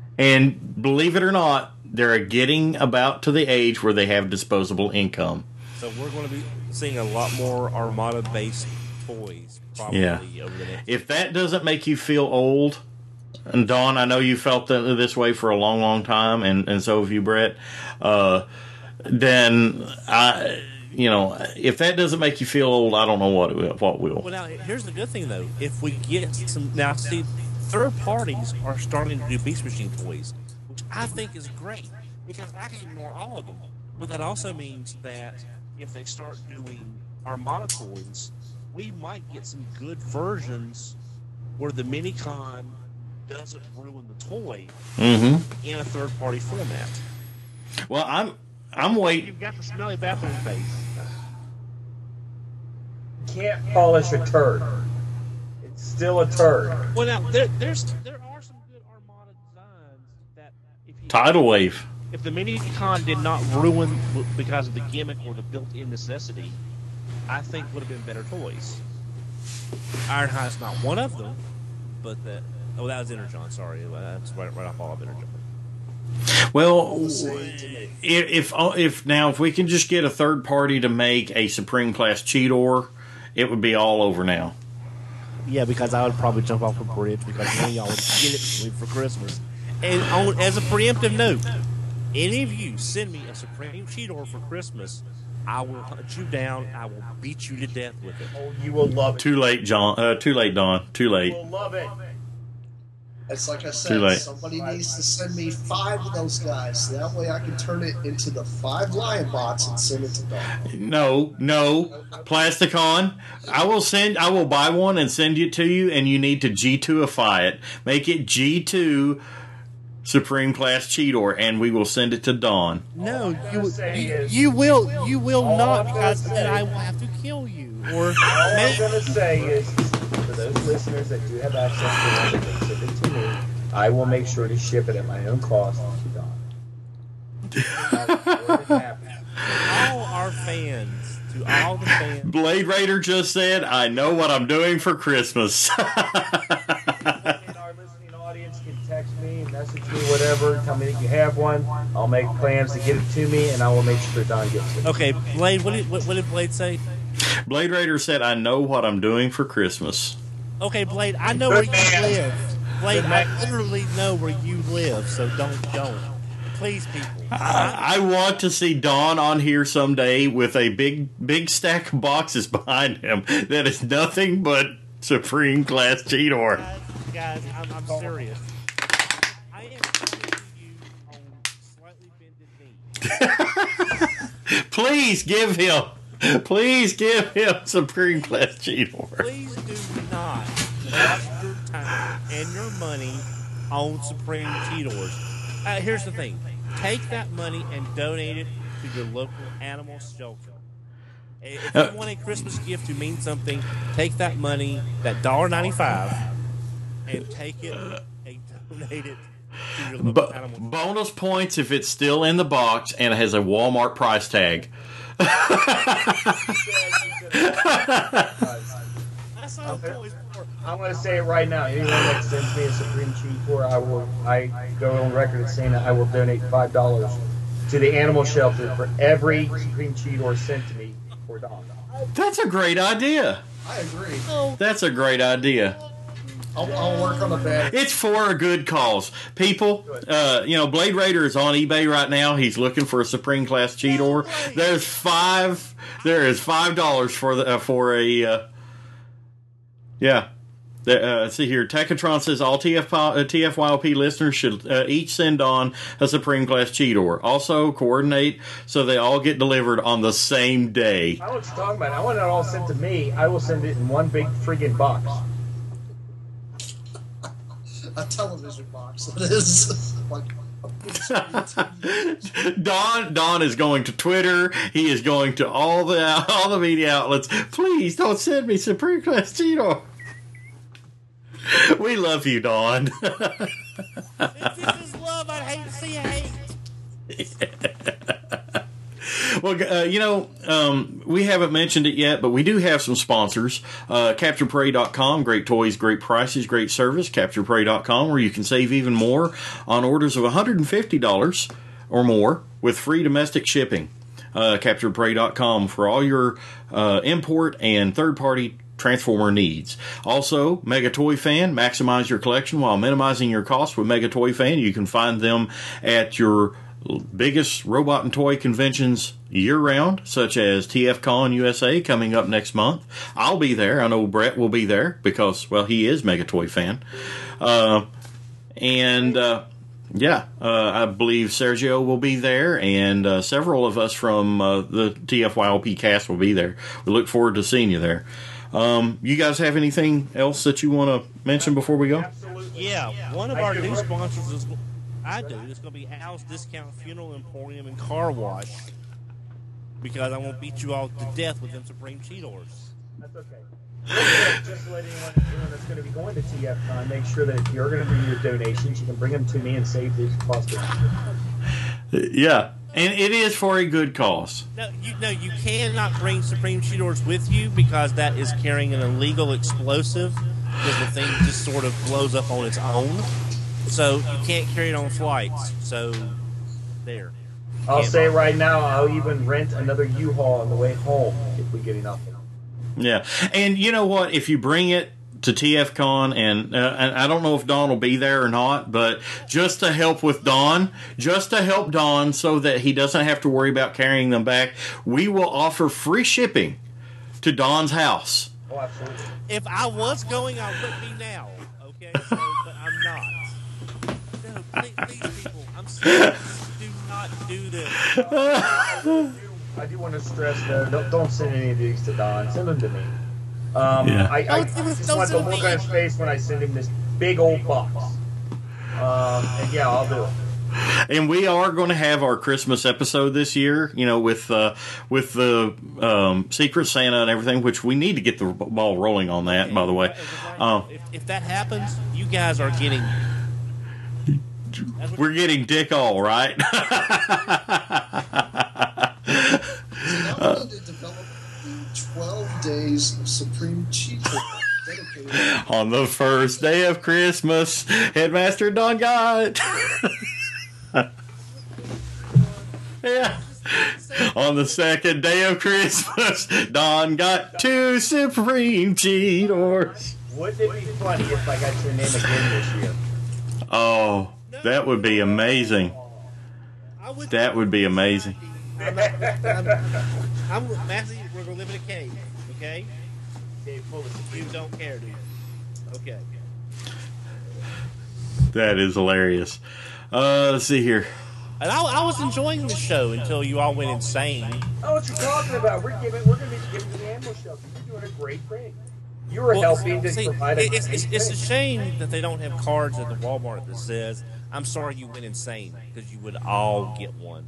And believe it or not, they're getting about to the age where they have disposable income. so we're going to be seeing a lot more Armada-based toys probably Yeah. over the next. If that doesn't make you feel old, and Dawn, I know you felt th- this way for a long, long time, and, and so have you, Brett, uh, then, I, you know, if that doesn't make you feel old, I don't know what will, what will. Well, now here's the good thing though. If we get some now, see, third parties are starting to do Beast Machine toys, which I think is great because I can ignore all of them. But that also means that if they start doing Armada toys, we might get some good versions where the Minicon doesn't ruin the toy Mm-hmm. in a third party format. Well, I'm I'm waiting. You've got the smelly bathroom face. Can't polish a turd. It's still a turd. Well, now there, there's there are some good Armada designs that if you, Tidal Wave. if the Minicon did not ruin because of the gimmick or the built-in necessity, I think would have been better toys. Ironhide's not one of them, but that oh that was Energon. Sorry, that's right, right off all of Energon. Well, if if now if we can just get a third party to make a Supreme Class Cheetor, it would be all over now. Yeah, because I would probably jump off a bridge because one of y'all would get it for me for Christmas. And on, as a preemptive note, any of you send me a Supreme Cheetor for Christmas, I will hunt you down. I will beat you to death with it. Oh, you will love it. Too late, John. Uh, too late, Don. Too You late. will love it. It's like I Too said, late. somebody needs to send me five of those guys. That way I can turn it into the five lion bots and send it to Don. No, no, Plasticon. I will send. I will buy one and send it to you, and you need to G two-ify it. Make it G two Supreme Class Cheetor, and we will send it to Dawn. No, I'm you, saying you, is- you will you will All not I'm gonna because say- then I will have to kill you. Or All I'm make, going to say is, for those listeners that do have access to it, they send it to me. I will make sure to ship it at my own cost to Don. That's what happens. all our fans, to all the fans, Blade Raider just said, "I know what I'm doing for Christmas." And our listening audience can text me, message me, whatever. Tell me that you have one. I'll make plans to get it to me, and I will make sure Don gets it. okay, Blade. What did what, what did Blade say? Blade Raider said, "I know what I'm doing for Christmas." Okay, Blade. I know where Good you man. live. Blade, Good I man. literally know where you live. So don't don't. Please, people. I, I want to see Don on here someday with a big, big stack of boxes behind him that is nothing but Supreme Class Cheetor. Guys, guys I'm, I'm serious. I am coming to you on slightly bended knee. Please give him, please give him Supreme Class Cheetor. Please do not waste your time and your money on Supreme Cheetors. Uh, here's the thing. Take that money and donate it to your local animal shelter. If you Uh, want a Christmas gift to mean something, take that money, that one dollar ninety-five, and take it and donate it to your local Bo- animal shelter. bonus points if it's still in the box and it has a Walmart price tag. That's not what toys for. I'm going to say it right now. Anyone that sends me a Supreme Cheetor, I will. I go on record as saying that I will donate five dollars to the animal shelter for every Supreme Cheetor sent to me for Don. That's a great idea. I agree. That's a great idea. I'll, I'll work on the bad. It's for a good cause. People, uh, you know, Blade Raider is on eBay right now. He's looking for a Supreme Class Cheetor. There's five. There is five dollars for the uh, for a. Uh, yeah. The, uh, let's see here. Techatron says all T F, uh, T F Y L P listeners should uh, each send on a Supreme Class Cheetor. Also, coordinate so they all get delivered on the same day. I know what you're talking about. I want it all sent to me. I will send it in one big freaking box. A television box. It is like a big screen. Don Don is going to Twitter. He is going to all the all the media outlets. Please don't send me Supreme Class Cheetor. We love you, Don. If this is love, I'd hate to see hate. Well, uh, you know, um, we haven't mentioned it yet, but we do have some sponsors. Uh, Capture Prey dot com, great toys, great prices, great service. Capture Prey dot com, where you can save even more on orders of one hundred fifty dollars or more with free domestic shipping. Uh, Capture Prey dot com for all your uh, import and third-party Transformer needs. Also, Mega Toy Fan, maximize your collection while minimizing your costs with Mega Toy Fan. You can find them at your biggest robot and toy conventions year-round, such as T F Con U S A coming up next month. I'll be there. I know Brett will be there because, well, he is Mega Toy Fan. Uh, and, uh, yeah, uh, I believe Sergio will be there, and uh, several of us from uh, the T F Y L P cast will be there. We look forward to seeing you there. Um, you guys have anything else that you want to mention before we go? Absolutely. Yeah, one of I our do. new sponsors is I do. It's going to be Al's Discount Funeral Emporium and Car Wash because I won't beat you all to death with them Supreme Cheetos. That's okay. Just let anyone, anyone that's going to be going to T F Con make sure that if you're going to bring your donations, you can bring them to me and save these costs. Yeah, and it is for a good cause. No, you no, you cannot bring Supreme Cheetos with you because that is carrying an illegal explosive because the thing just sort of blows up on its own. So you can't carry it on flights. So there. I'll Can't say buy. right now, I'll even rent another U-Haul on the way home if we get enough. Yeah, and you know what? If you bring it to T F Con, and, uh, and I don't know if Don will be there or not, but just to help with Don, just to help Don so that he doesn't have to worry about carrying them back, we will offer free shipping to Don's house. Oh, absolutely. If I was going, I would be now. Okay, so, but I'm not. No, please, please people, I'm serious. Do not do this. I do want to stress though, don't, don't send any of these to Don. Send them to me. Um, Yeah. I, I Don't- just don't want the send look me. on his face when I send him this big old box. Um, and yeah, I'll do it. And we are going to have our Christmas episode this year, you know, with uh, with the um, Secret Santa and everything, which we need to get the ball rolling on that, by the way. Um, If, if that happens, you guys are getting. That's what we're getting dick all, right? Now we need to develop twelve days of Supreme Cheeto dedicated. On the first day of Christmas, Headmaster Don got. Yeah. On the second day of Christmas, Don got two Supreme Cheetos. Wouldn't it be funny if I got your name again this year? Oh, that would be amazing. I would. That would be amazing. I'm, not, I'm, I'm Matthew. We're gonna live in a cave, okay? Dave, full of You don't care, do you? Okay. That is hilarious. Uh, let's see here. And I, I was enjoying the show until you all went insane. Oh, what you talking about? We're giving, we're going to be giving the ambush shelter. You're doing a great thing. You were Well, helping to see, provide a it's, it's, great it's a thing. shame that they don't have cards at the Walmart that says, "I'm sorry you went insane," because you would all get one.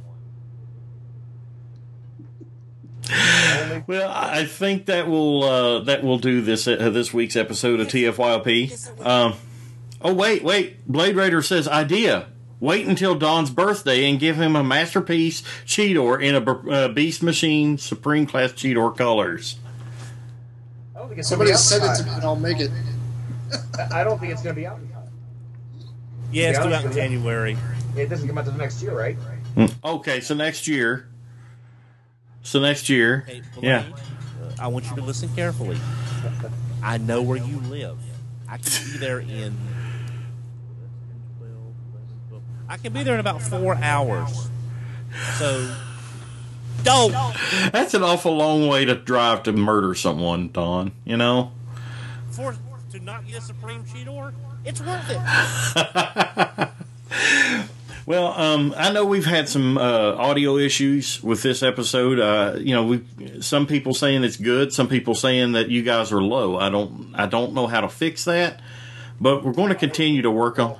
Well, I think that will uh, that will do this uh, this week's episode of T F Y L P. Um, oh wait, wait! Blade Raider says idea. Wait until Don's birthday and give him a masterpiece Cheetor in a uh, Beast Machine Supreme Class Cheetor colors. I don't think it's Somebody gonna be send out it in to me time. and I'll make it. I I don't think it's going to be out in time. Yeah, it's Yeah, due out in yeah. January. It doesn't come out until next year, right? Okay, so next year. So next year, Hey, yeah. Blade, uh, I want you to listen carefully. I know where you live. I can be there in. I can be there in about four hours. So, don't. That's an awful long way to drive to murder someone, Don. You know. For to not get a Supreme Cheetor, it's worth it. Well, um, I know we've had some uh, audio issues with this episode. Uh, you know, we some people saying it's good, some people saying that you guys are low. I don't, I don't know how to fix that, but we're going to continue to work on.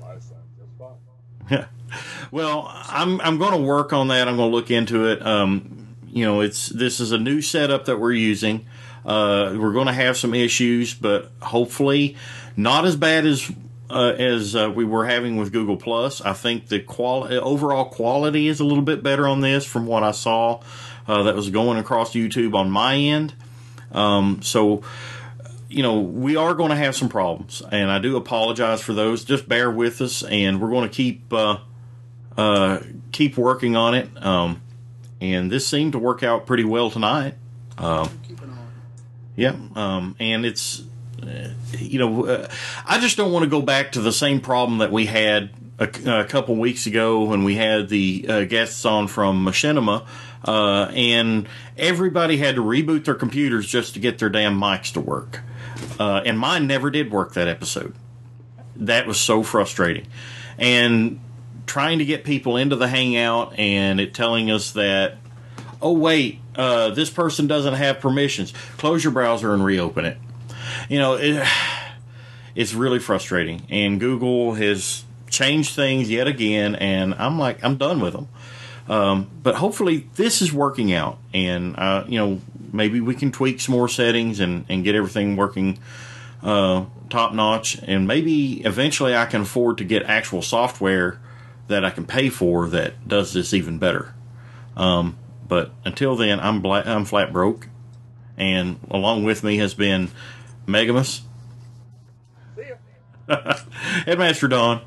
Well, I'm I'm going to work on that. I'm going to look into it. Um, you know, it's this is a new setup that we're using. Uh, we're going to have some issues, but hopefully not as bad as. Uh, as uh, we were having with Google Plus. I think the quali- overall quality is a little bit better on this from what I saw uh, that was going across YouTube on my end. Um, so, you know, we are going to have some problems, and I do apologize for those. Just bear with us, and we're going to keep uh, uh, keep working on it. Um, and this seemed to work out pretty well tonight. Um, Keep an eye on it. yeah, um, and it's. Uh, you know, uh, I just don't want to go back to the same problem that we had a, a couple weeks ago when we had the uh, guests on from Machinima, uh, and everybody had to reboot their computers just to get their damn mics to work. Uh, and mine never did work that episode. That was so frustrating. And trying to get people into the Hangout and it telling us that, oh, wait, uh, this person doesn't have permissions. Close your browser and reopen it. You know, it, it's really frustrating. And Google has changed things yet again, and I'm like, I'm done with them. Um, but hopefully this is working out, and uh, you know, maybe we can tweak some more settings and, and get everything working uh, top notch, and maybe eventually I can afford to get actual software that I can pay for that does this even better. Um, but until then, I'm bla- I'm flat broke, and along with me has been Megamus, Headmaster Don,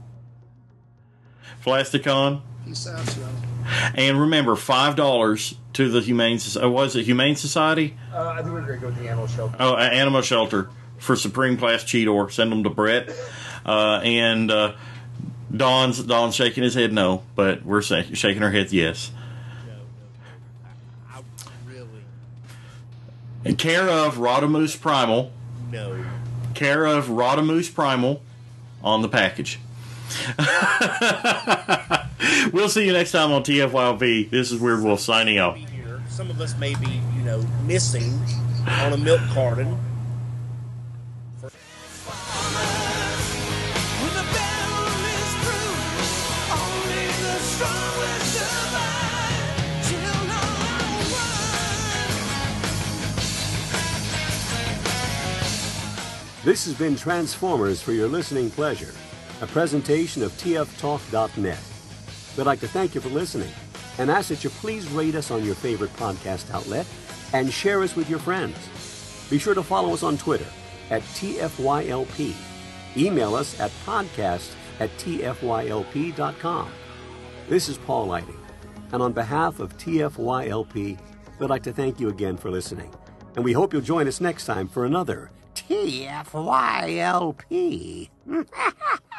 Plasticon. Peace out, y'all. And remember, five dollars to the Humane Society. Was it Humane Society? Uh, I think we're going to go with the animal shelter. Oh, uh, Animal Shelter for Supreme Class Cheetor. Send them to Brett. Uh, and uh, Don's Don's shaking his head no, but we're say, shaking our heads yes. No, no. I, I really. And care of Rodamoose Primal. No. Care of Rodamoose Primal on the package. We'll see you next time on T F Y L P. This is Weird Wolf signing off. Some of us may be, you know, missing on a milk carton. When the battle is through, only the strong will survive till all one. This has been Transformers for your listening pleasure, a presentation of T F talk dot net. We'd like to thank you for listening and ask that you please rate us on your favorite podcast outlet and share us with your friends. Be sure to follow us on Twitter at T F Y L P. Email us at podcast at T F Y L P dot com. This is Paul Lighting, and on behalf of T F Y L P, we'd like to thank you again for listening. And we hope you'll join us next time for another T F Y L P.